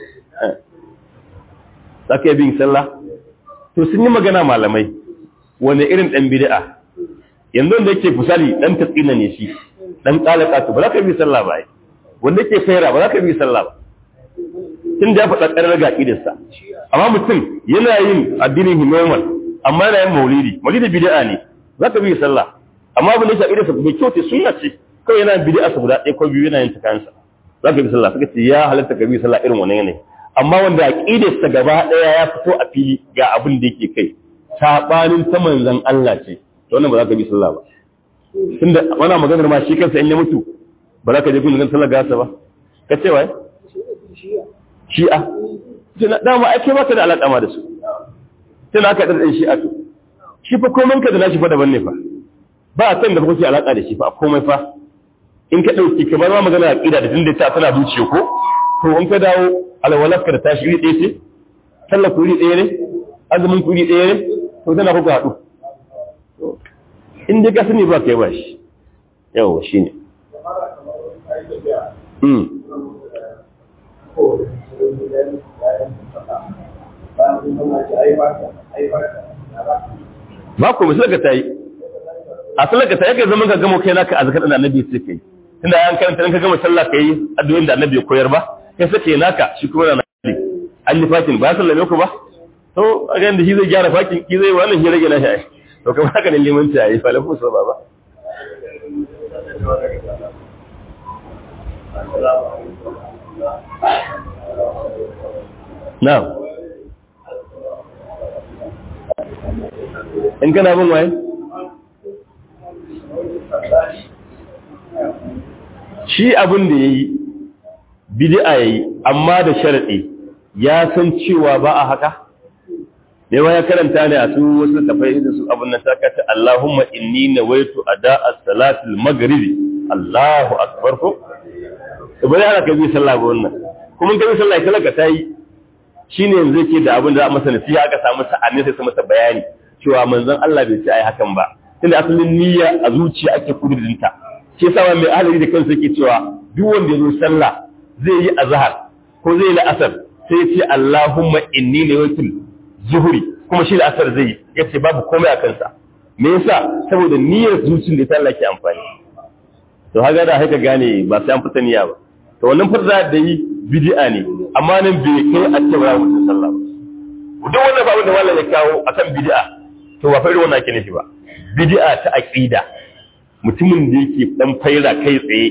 Speaker 1: zaka bin sallah to sun yi magana malamai wani irin dan bid'a yanzu da yake fusali dan tatsina ne shi dan kalaka to ba za ka bi sallah ba wanda yake faira ba za ka bi sallah ba tun da ya faɗa ƙarar ga idarsa amma mutum yana yin addinin himoman amma yana yin maulidi bid'a ne za ka bi sallah amma abin da ya idarsa bai kyauta sunna ce kawai yana bid'a sa guda ɗaya ko biyu yana yin ta kansa za ka bi sallah suka ce ya halatta ka bi sallah irin wannan yanayi amma wanda aqidarsa gaba ɗaya ya fito a fili ga abin da yake kai sabanin ta manzon Allah ce to wannan ba za ka bi sallah ba tunda wannan maganar ma shi kansa in ya mutu ba za ka je gudun sallar gasa ba ka ce wai shi'a dama ake baka da alaƙa ma da su sai na aka ɗan shi'a to shi fa komai ka da nashi fa daban ne fa ba a san da kuke alaƙa da shi fa a komai fa in ka ɗauki kamar ma magana aƙida da tunda ta tana zuciya ko to in ka dawo alwalarka da tashi iri ɗaya ce sallar ku iri ɗaya ne azumin ku iri ɗaya ne to tana kuka haɗu in dai ka sani ba kai ba shi yawa shi ne ba ku misali ka ta yi a sallar ka ta yi ka zama ka gama kai naka azkar da annabi sai kai tunda an karanta ka gama sallah kai addu'o'in da annabi ya koyar ba kai sake naka shi kuma na nabi an yi fakin ba sallame ku ba to a ga da shi zai gyara fakin ki zai wannan shi rage na shi to kamar haka ne limanci ayi fa lafu so baba na'am in kana bin waye shi abin da yayi bid'a yayi amma da sharadi ya san cewa ba a haka dai ya karanta ne a su wasu tafai da su abun nan saka ta Allahumma inni nawaitu ada'a salatul maghribi Allahu akbar ko to bari ana kai sallah ba wannan kuma kai sallah kala ka tayi shine yanzu yake da abin da za a masa nasiha aka samu sa'anni sai su masa bayani cewa manzon Allah bai ce ai hakan ba tunda asalin niyya a zuciya ake kudurinta shi yasa mai ahlari da kansa yake cewa duk wanda ya zo sallah zai yi azhar ko zai yi la'asar sai ya ce Allahumma inni nawaitu zuhuri kuma shi la'asar zai yace babu komai a kansa me yasa saboda niyyar zuciyar da Allah ke amfani to haka da haka gane ba sai an fita niyya ba to wannan farza da yi bid'a ne amma nan bai kai a cewa mutum sallah ba duk wannan babin da wallahi ya kawo akan bid'a to ba fa irin wannan ake nufi ba bid'a ta aqida mutumin da yake dan faira kai tsaye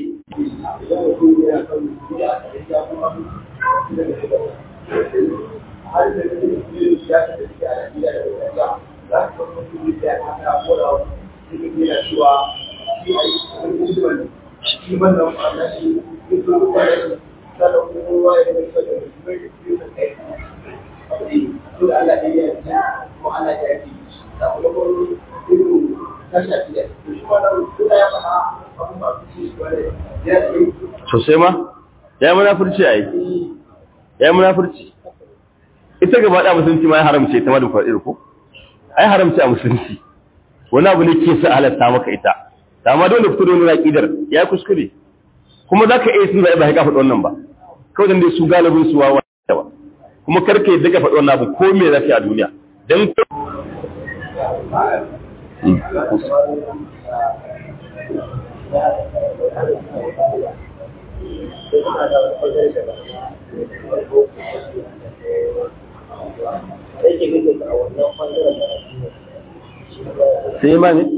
Speaker 1: sosai ma ya yi munafurci a yi ya yi munafurci ita gaba da musulunci ma ya haramce ta ma da kwaɗi ko ai haramce a musulunci wani abu ne ke sa halatta maka ita ta ma dole fito da wani raƙidar ya kuskure kuma za ka iya sun zaɓe ba ya faɗi wannan ba kawai dan dai su galibin su wawa ba kuma karka yadda ka faɗi wannan abu ko me za ka yi a duniya don sai ma ne?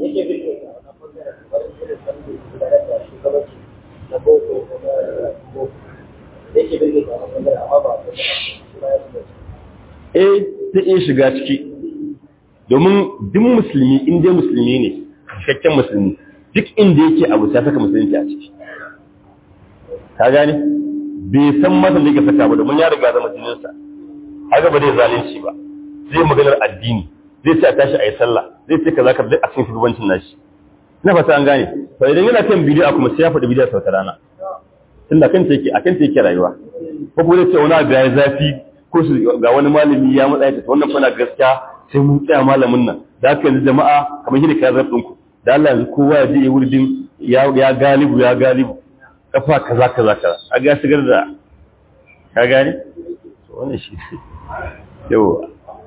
Speaker 1: Zai iya shiga ciki domin duk musulmi inda musulmi ne cikakken musulmi duk inda yake abu sai saka musulunci a ciki ka gane bai san masa da yake saka ba domin ya riga zama jininsa haka ba zai zalunci ba zai maganar addini zai ce a tashi a yi sallah zai ce ka zaka a cikin shugabancin nashi ina fata an gane to idan yana kan bidiyo kuma sai ya faɗi bidiyo sau ta rana tunda kan ta yake rayuwa ko kuma zai ce wani abu ya yi zafi ko su ga wani malami ya matsa ta wannan fana gaskiya sai mun tsaya malamin nan da haka yanzu jama'a kamar shi ne kayan zarfin ku da Allah yanzu kowa ya je ya wurdin ya galibu kafa kaza a ga shigar da ka gane wannan shi yau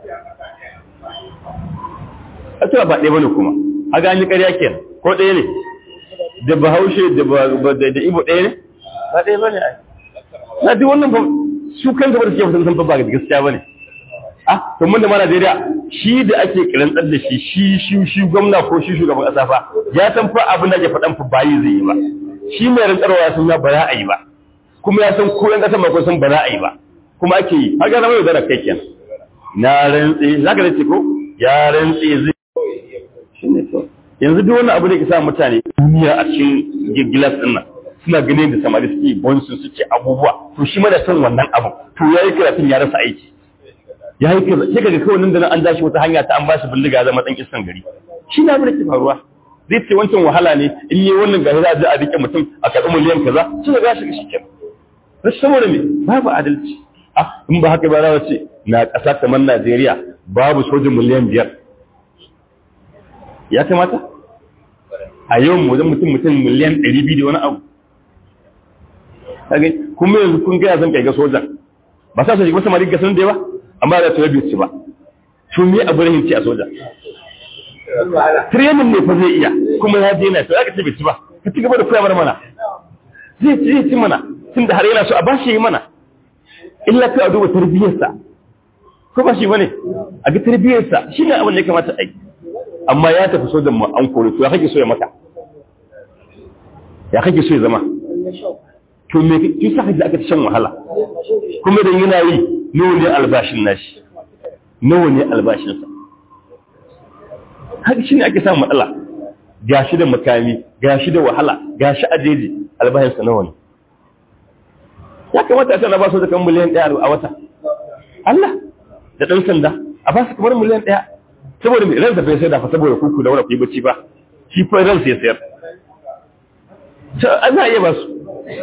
Speaker 1: a tura ba ɗaya bane kuma a ga ni ƙarya kenan ko ɗaya ne da bahaushe da ibo ɗaya ne ba ɗaya bane ai na duk wannan ba su kan gaba da suke fitan san ba gaskiya bane ah to mun da ma Najeriya shi da ake kirantsar da shi gwamna ko shi shugaban ƙasa fa ya san fa abin da ke faɗan fa bayi zai yi ba shi mai rantsarwa ya san ya ba za a yi ba kuma ya san ko ƴan ƙasa ma ko san ba za a yi ba kuma ake yi har ga zama yau da kai kenan na rantsi zaka ce ko ya rantsi zai shine to yanzu duk wannan abu da ke sa mutane duniya a cikin gilas din nan suna ganin da samari suke bonsu suke abubuwa to shi mana son wannan abu to yayi karatun ya rasa aiki yayi kaza sai kaga kawai nan da nan an dashi wata hanya ta an bashi bindiga zama dan iskan gari shi na abin da ke faruwa zai ce wancan wahala ne in yi wannan gari za a rike mutum a karɓi miliyan kaza sai ga shi kenan rashin saboda me babu adalci in ba haka ba za ce na ƙasa kamar Najeriya babu sojin miliyan 5 ya kamata a yau wajen mutum miliyan 200 da wani abu kage kuma yanzu kun ga zan kai ga sojan ba sa su shiga samari ga sun da yawa amma da tsaye biyu ba to me abu rahin ci a soja training ne fa zai iya kuma ya je na to aka ce bai ci ba ka ci gaba da koyar mana zai ci mana tunda har yana so a bashi yi mana illa ka duba tarbiyyarsa ko ba shi bane a ga tarbiyyarsa shine abin da ya kamata a yi amma ya tafi so da mu an kore to ya kake so ya maka ya kake so ya zama to me kike sa kaje aka shan wahala kuma dan yana yi nawa ne albashin nashi nawa ne albashin sa haka shine ake samun matsala gashi da makami gashi da wahala gashi a jeji albashin sa nawa ne ya kamata a ce na ba su da kan miliyan 1 a wata Allah da dan sanda a ba su kamar miliyan 1 saboda mai ransa bai sai da fa saboda kuku da wani kuyi bacci ba shi fa ransa ya sayar to an iya ba su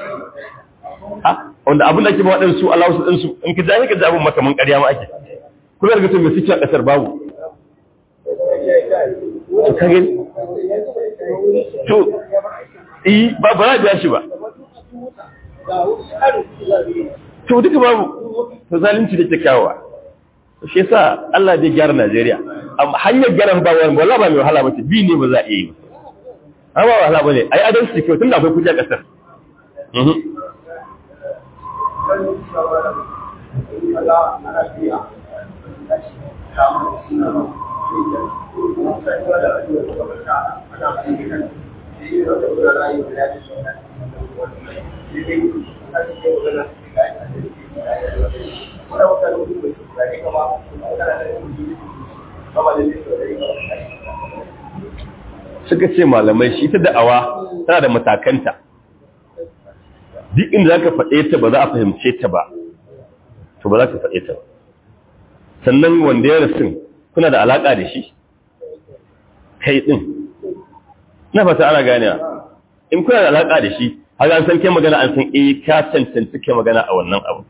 Speaker 1: wanda abin da ake ba waɗansu Allah su ɗinsu in ka jami ka ji abin makaman ƙarya ma ake kuma daga tun mai suke a ƙasar babu to kage to ba za a biya shi ba to duka babu to zalunci da ke kawowa shi yasa Allah zai gyara Najeriya amma hanyar gyara ba wani wallahi ba mai wahala bace bi ne ba za a iya yi amma wahala bane ai adalci kai tunda akwai kuɗi a kasar suka ce malamai shi ta da'awa tana da matakanta duk inda za ka faɗe ta ba za a fahimce ta ba to ba za ka faɗe ta ba sannan wanda ya rasu kuna da alaƙa da shi kai ɗin na fata ana ganewa in kuna da alaƙa da shi haka an san kai magana an san ka cancanci kai magana a wannan abu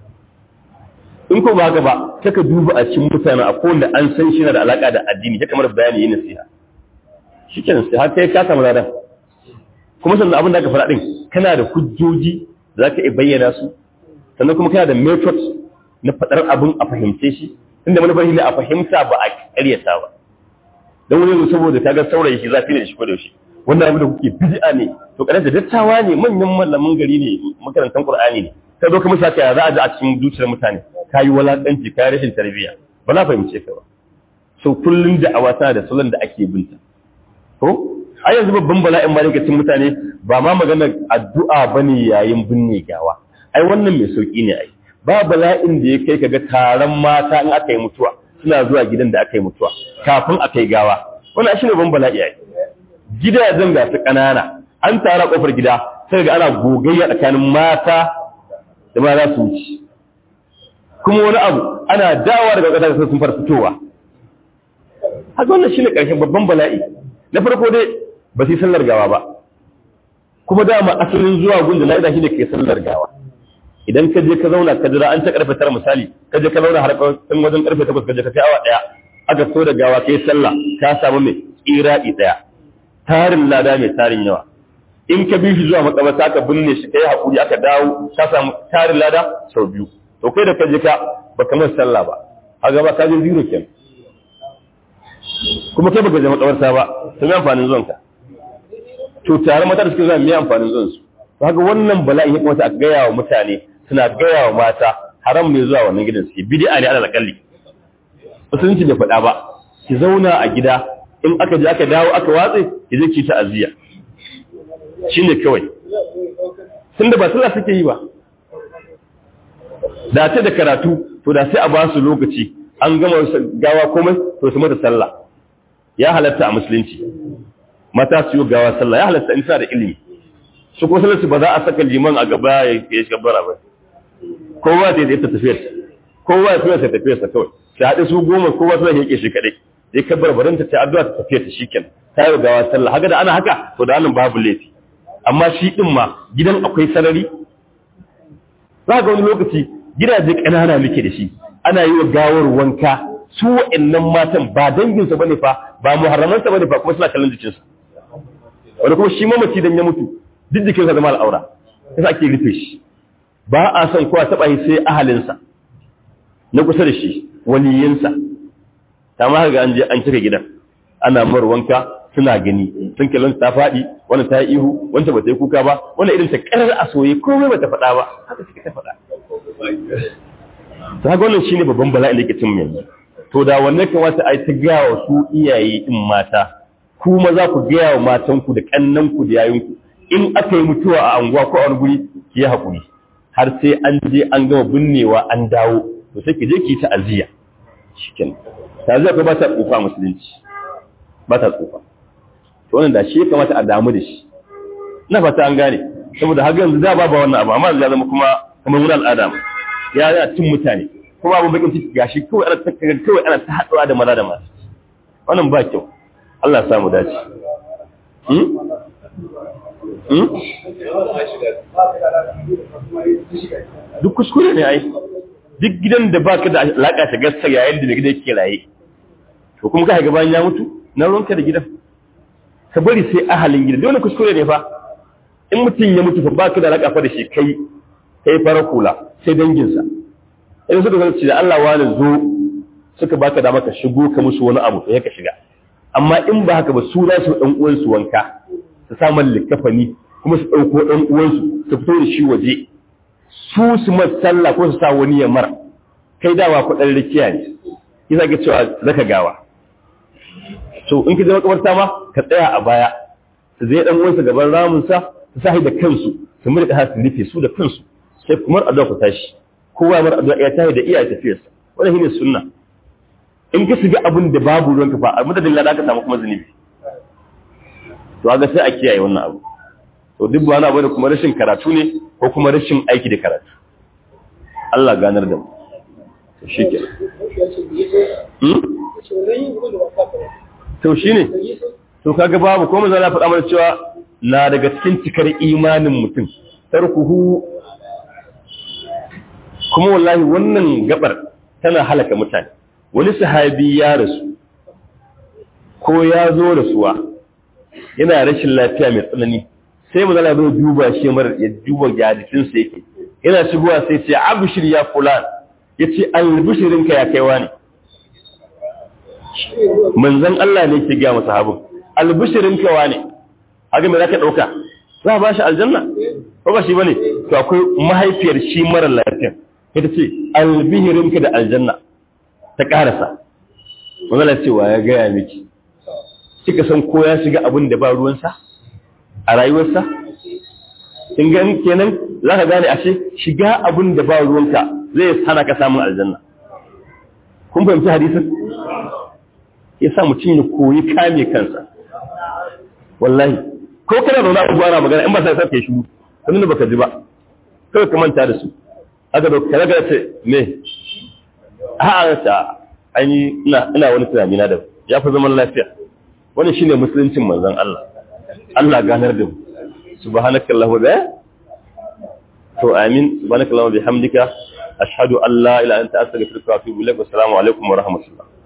Speaker 1: in ko ba haka ba kaka duba a cikin mutane a kowanne an san shi na da alaƙa da addini ya kamar bayani yin nasiha shi kenan sai har kai ka samu ladan kuma sannan abin da aka faɗa ɗin kana da hujjoji za ka iya bayyana su sannan kuma kana da method na faɗar abin a fahimce shi inda manufar shi ne a fahimta ba a ƙaryata ba don wani yanzu saboda ta ga saurayi shi zafi ne da shi ko da shi wannan abin da kuke bid'a ne to kada da dattawa ne manyan malaman gari ne makarantan Qur'ani ne sai zo ka musa ka za a ji a cikin zuciyar mutane kayi walakanci kayi rashin tarbiyya ba na fahimce ka ba so kullun da awata da salon da ake binta to ai yanzu babban bala'in malikacin mutane ba ma magana addu'a bane yayin binne gawa ai wannan mai sauki ne ai ba bala'in da ya kai kaga taron mata in aka yi mutuwa suna zuwa gidan da aka yi mutuwa kafin a kai gawa wannan shine babban bala'i ai gidajen ga su kanana an tara kofar gida sai ga ana gogayya tsakanin mata da ma za su wuce kuma wani abu ana dawa daga ƙasa sun fara fitowa haka wannan shine ƙarshen babban bala'i na farko dai ba su yi sallar gawa ba kuma dama asalin zuwa gun da la'ida shi ne ke sallar gawa idan ka je ka zauna ka jira an ta karfe 9 misali ka je ka zauna har wajen karfe 8 ka je ka kai awa daya aka so da gawa kai sallah ka samu mai iraki daya tarin lada mai tarin yawa in ka bi shi zuwa makabarta aka binne shi kai hakuri aka dawo ka samu tarin lada sau biyu to kai da ka je ka baka mai sallah ba kaga ba ka je zero kenan kuma kai baka je makabarta ba to me amfanin zuwanka to tare mata da suke zuwa me amfanin zuwan su kaga wannan bala'i ya kamata a gaya wa mutane suna gaya wa mata haram ne zuwa wannan gidan suke bid'a ne alal akalli musulunci bai faɗa ba ki zauna a gida in aka je aka dawo aka watse ki je ki ta'aziyya shine kawai tunda ba sallah suke yi ba da ta da karatu to da sai a ba su lokaci an gama gawa komai to su mata sallah ya halatta a musulunci mata su yi gawa sallah ya halatta in sa da ilimi su kuma sallar su ba za a saka liman a gaba ya shiga bara ba kowa ta yi ta tafiyar kowa ya ta tafiyar sa kawai sai haɗe su goma kowa sai yake shi kadai dai ka barbaran ta addu'a ta tafiyar ta shikenan ta yi gawa sallah haka da ana haka to da nan babu laifi amma shi din ma gidan akwai sarari za ga wani lokaci gidaje ƙanana muke da shi ana yi wa gawar wanka su wa'annan matan ba danginsa bane fa ba muharramansa bane fa kuma suna kallon jikinsa wani kuma shi mamaci dan ya mutu duk jikinsa zama al'aura yasa ake rufe shi ba a son kowa taɓa yi sai ahalinsa na kusa da shi waliyinsa ta ma ga an je an cika gidan ana mar wanka suna gani sun kallon ta faɗi wani ta yi ihu wanda ba ta yi kuka ba wani irin ta karar a soye komai ba ta faɗa ba haka suke ta faɗa ta ga wannan shine babban bala'in da yake cin yanzu to da wannan kamata a yi ta gaya wa su iyaye in mata ku maza ku gaya wa matanku da kannanku da yayinku in aka yi mutuwa a anguwa ko a wani guri ki yi haƙuri har sai an je an gama binnewa an dawo to sai ki je ki ta'aziyya shikenan ta'aziyya ko ba ta tsufa musulunci ba ta tsufa to wannan da shi ya kamata a damu da shi ina fata an gane saboda har yanzu da babu wannan abu amma ya zama kuma kamar wani al'ada ya yana cin mutane kuma abin bakin ciki gashi kawai ana ta haɗuwa da maza da masu wannan ba kyau Allah ya samu dace duk kuskure ne ai duk gidan da baka da alaka ta gasta yayin da gidan yake raye to kuma ka ga bayan ya mutu na ruwanka da gidan ka bari sai ahalin gidan dole kuskure ne fa in mutum ya mutu fa baka da alaka fa da shi kai fara kula sai danginsa idan suka san da Allah wani zo suka baka da maka shigo ka musu wani abu to ka shiga amma in ba haka ba su za su dan uwan su wanka su samu likafani kuma su dauko dan uwan su su fito da shi waje su sallah ko su sa wani ya mara kai dawa ku dan rikiya ne kisa ga cewa zaka gawa to in ki je makabarta ma ka tsaya a baya su zai dan uwan su gaban ramun sa su sahi da kansu su murka har su rufe su da kansu sai kuma addu'a ku tashi kowa mar addu'a ya tahi da iya tafiyarsa wannan shine sunna in ka shiga abin da babu ruwanka fa a madadin lada ka samu kuma zunubi to ga sai a kiyaye wannan abu to duk wani abu da kuma rashin karatu ne ko kuma rashin aiki da karatu Allah ganar da mu to shike to shine to kaga babu ko manzo Allah faɗa mana cewa na daga cikin cikar imanin mutum tarkuhu kuma wallahi wannan gabar tana halaka mutane wani sahabi ya rasu ko ya zo rasuwa yana rashin lafiya mai tsanani sai mu zala zo duba shi mar ya duba jikinsa yake yana shigowa sai ce abshir ya fulan yace albishirinka ya kaiwa ne manzon Allah ne ke ga masahabin albishirinka wa ne haka me zaka dauka za ba shi aljanna ko ba shi bane to akwai mahaifiyar shi mara lafiya ita ce albihirinka da aljanna ta karasa wanda cewa ya gaya miki kika san ko ya shiga abin da ba ruwansa a rayuwarsa kin ga kenan zaka gane ashe shiga abin da ba ruwanka zai hana ka samun aljanna kun fahimci hadisin yasa mutum ya koyi kame kansa wallahi ko kana da wani abu ana magana in ba sai kai shiru sanin baka ji ba kai ka manta da su aka da kaga ce me a'a ta ani ina wani tunani na da ya fi zaman lafiya wannan shine musuluncin manzon Allah Allah ganar da mu subhanakallahu wa to amin subhanakallahu wa bihamdika ashhadu an la ilaha illa anta astaghfiruka wa atubu ilaik wa assalamu alaikum wa rahmatullah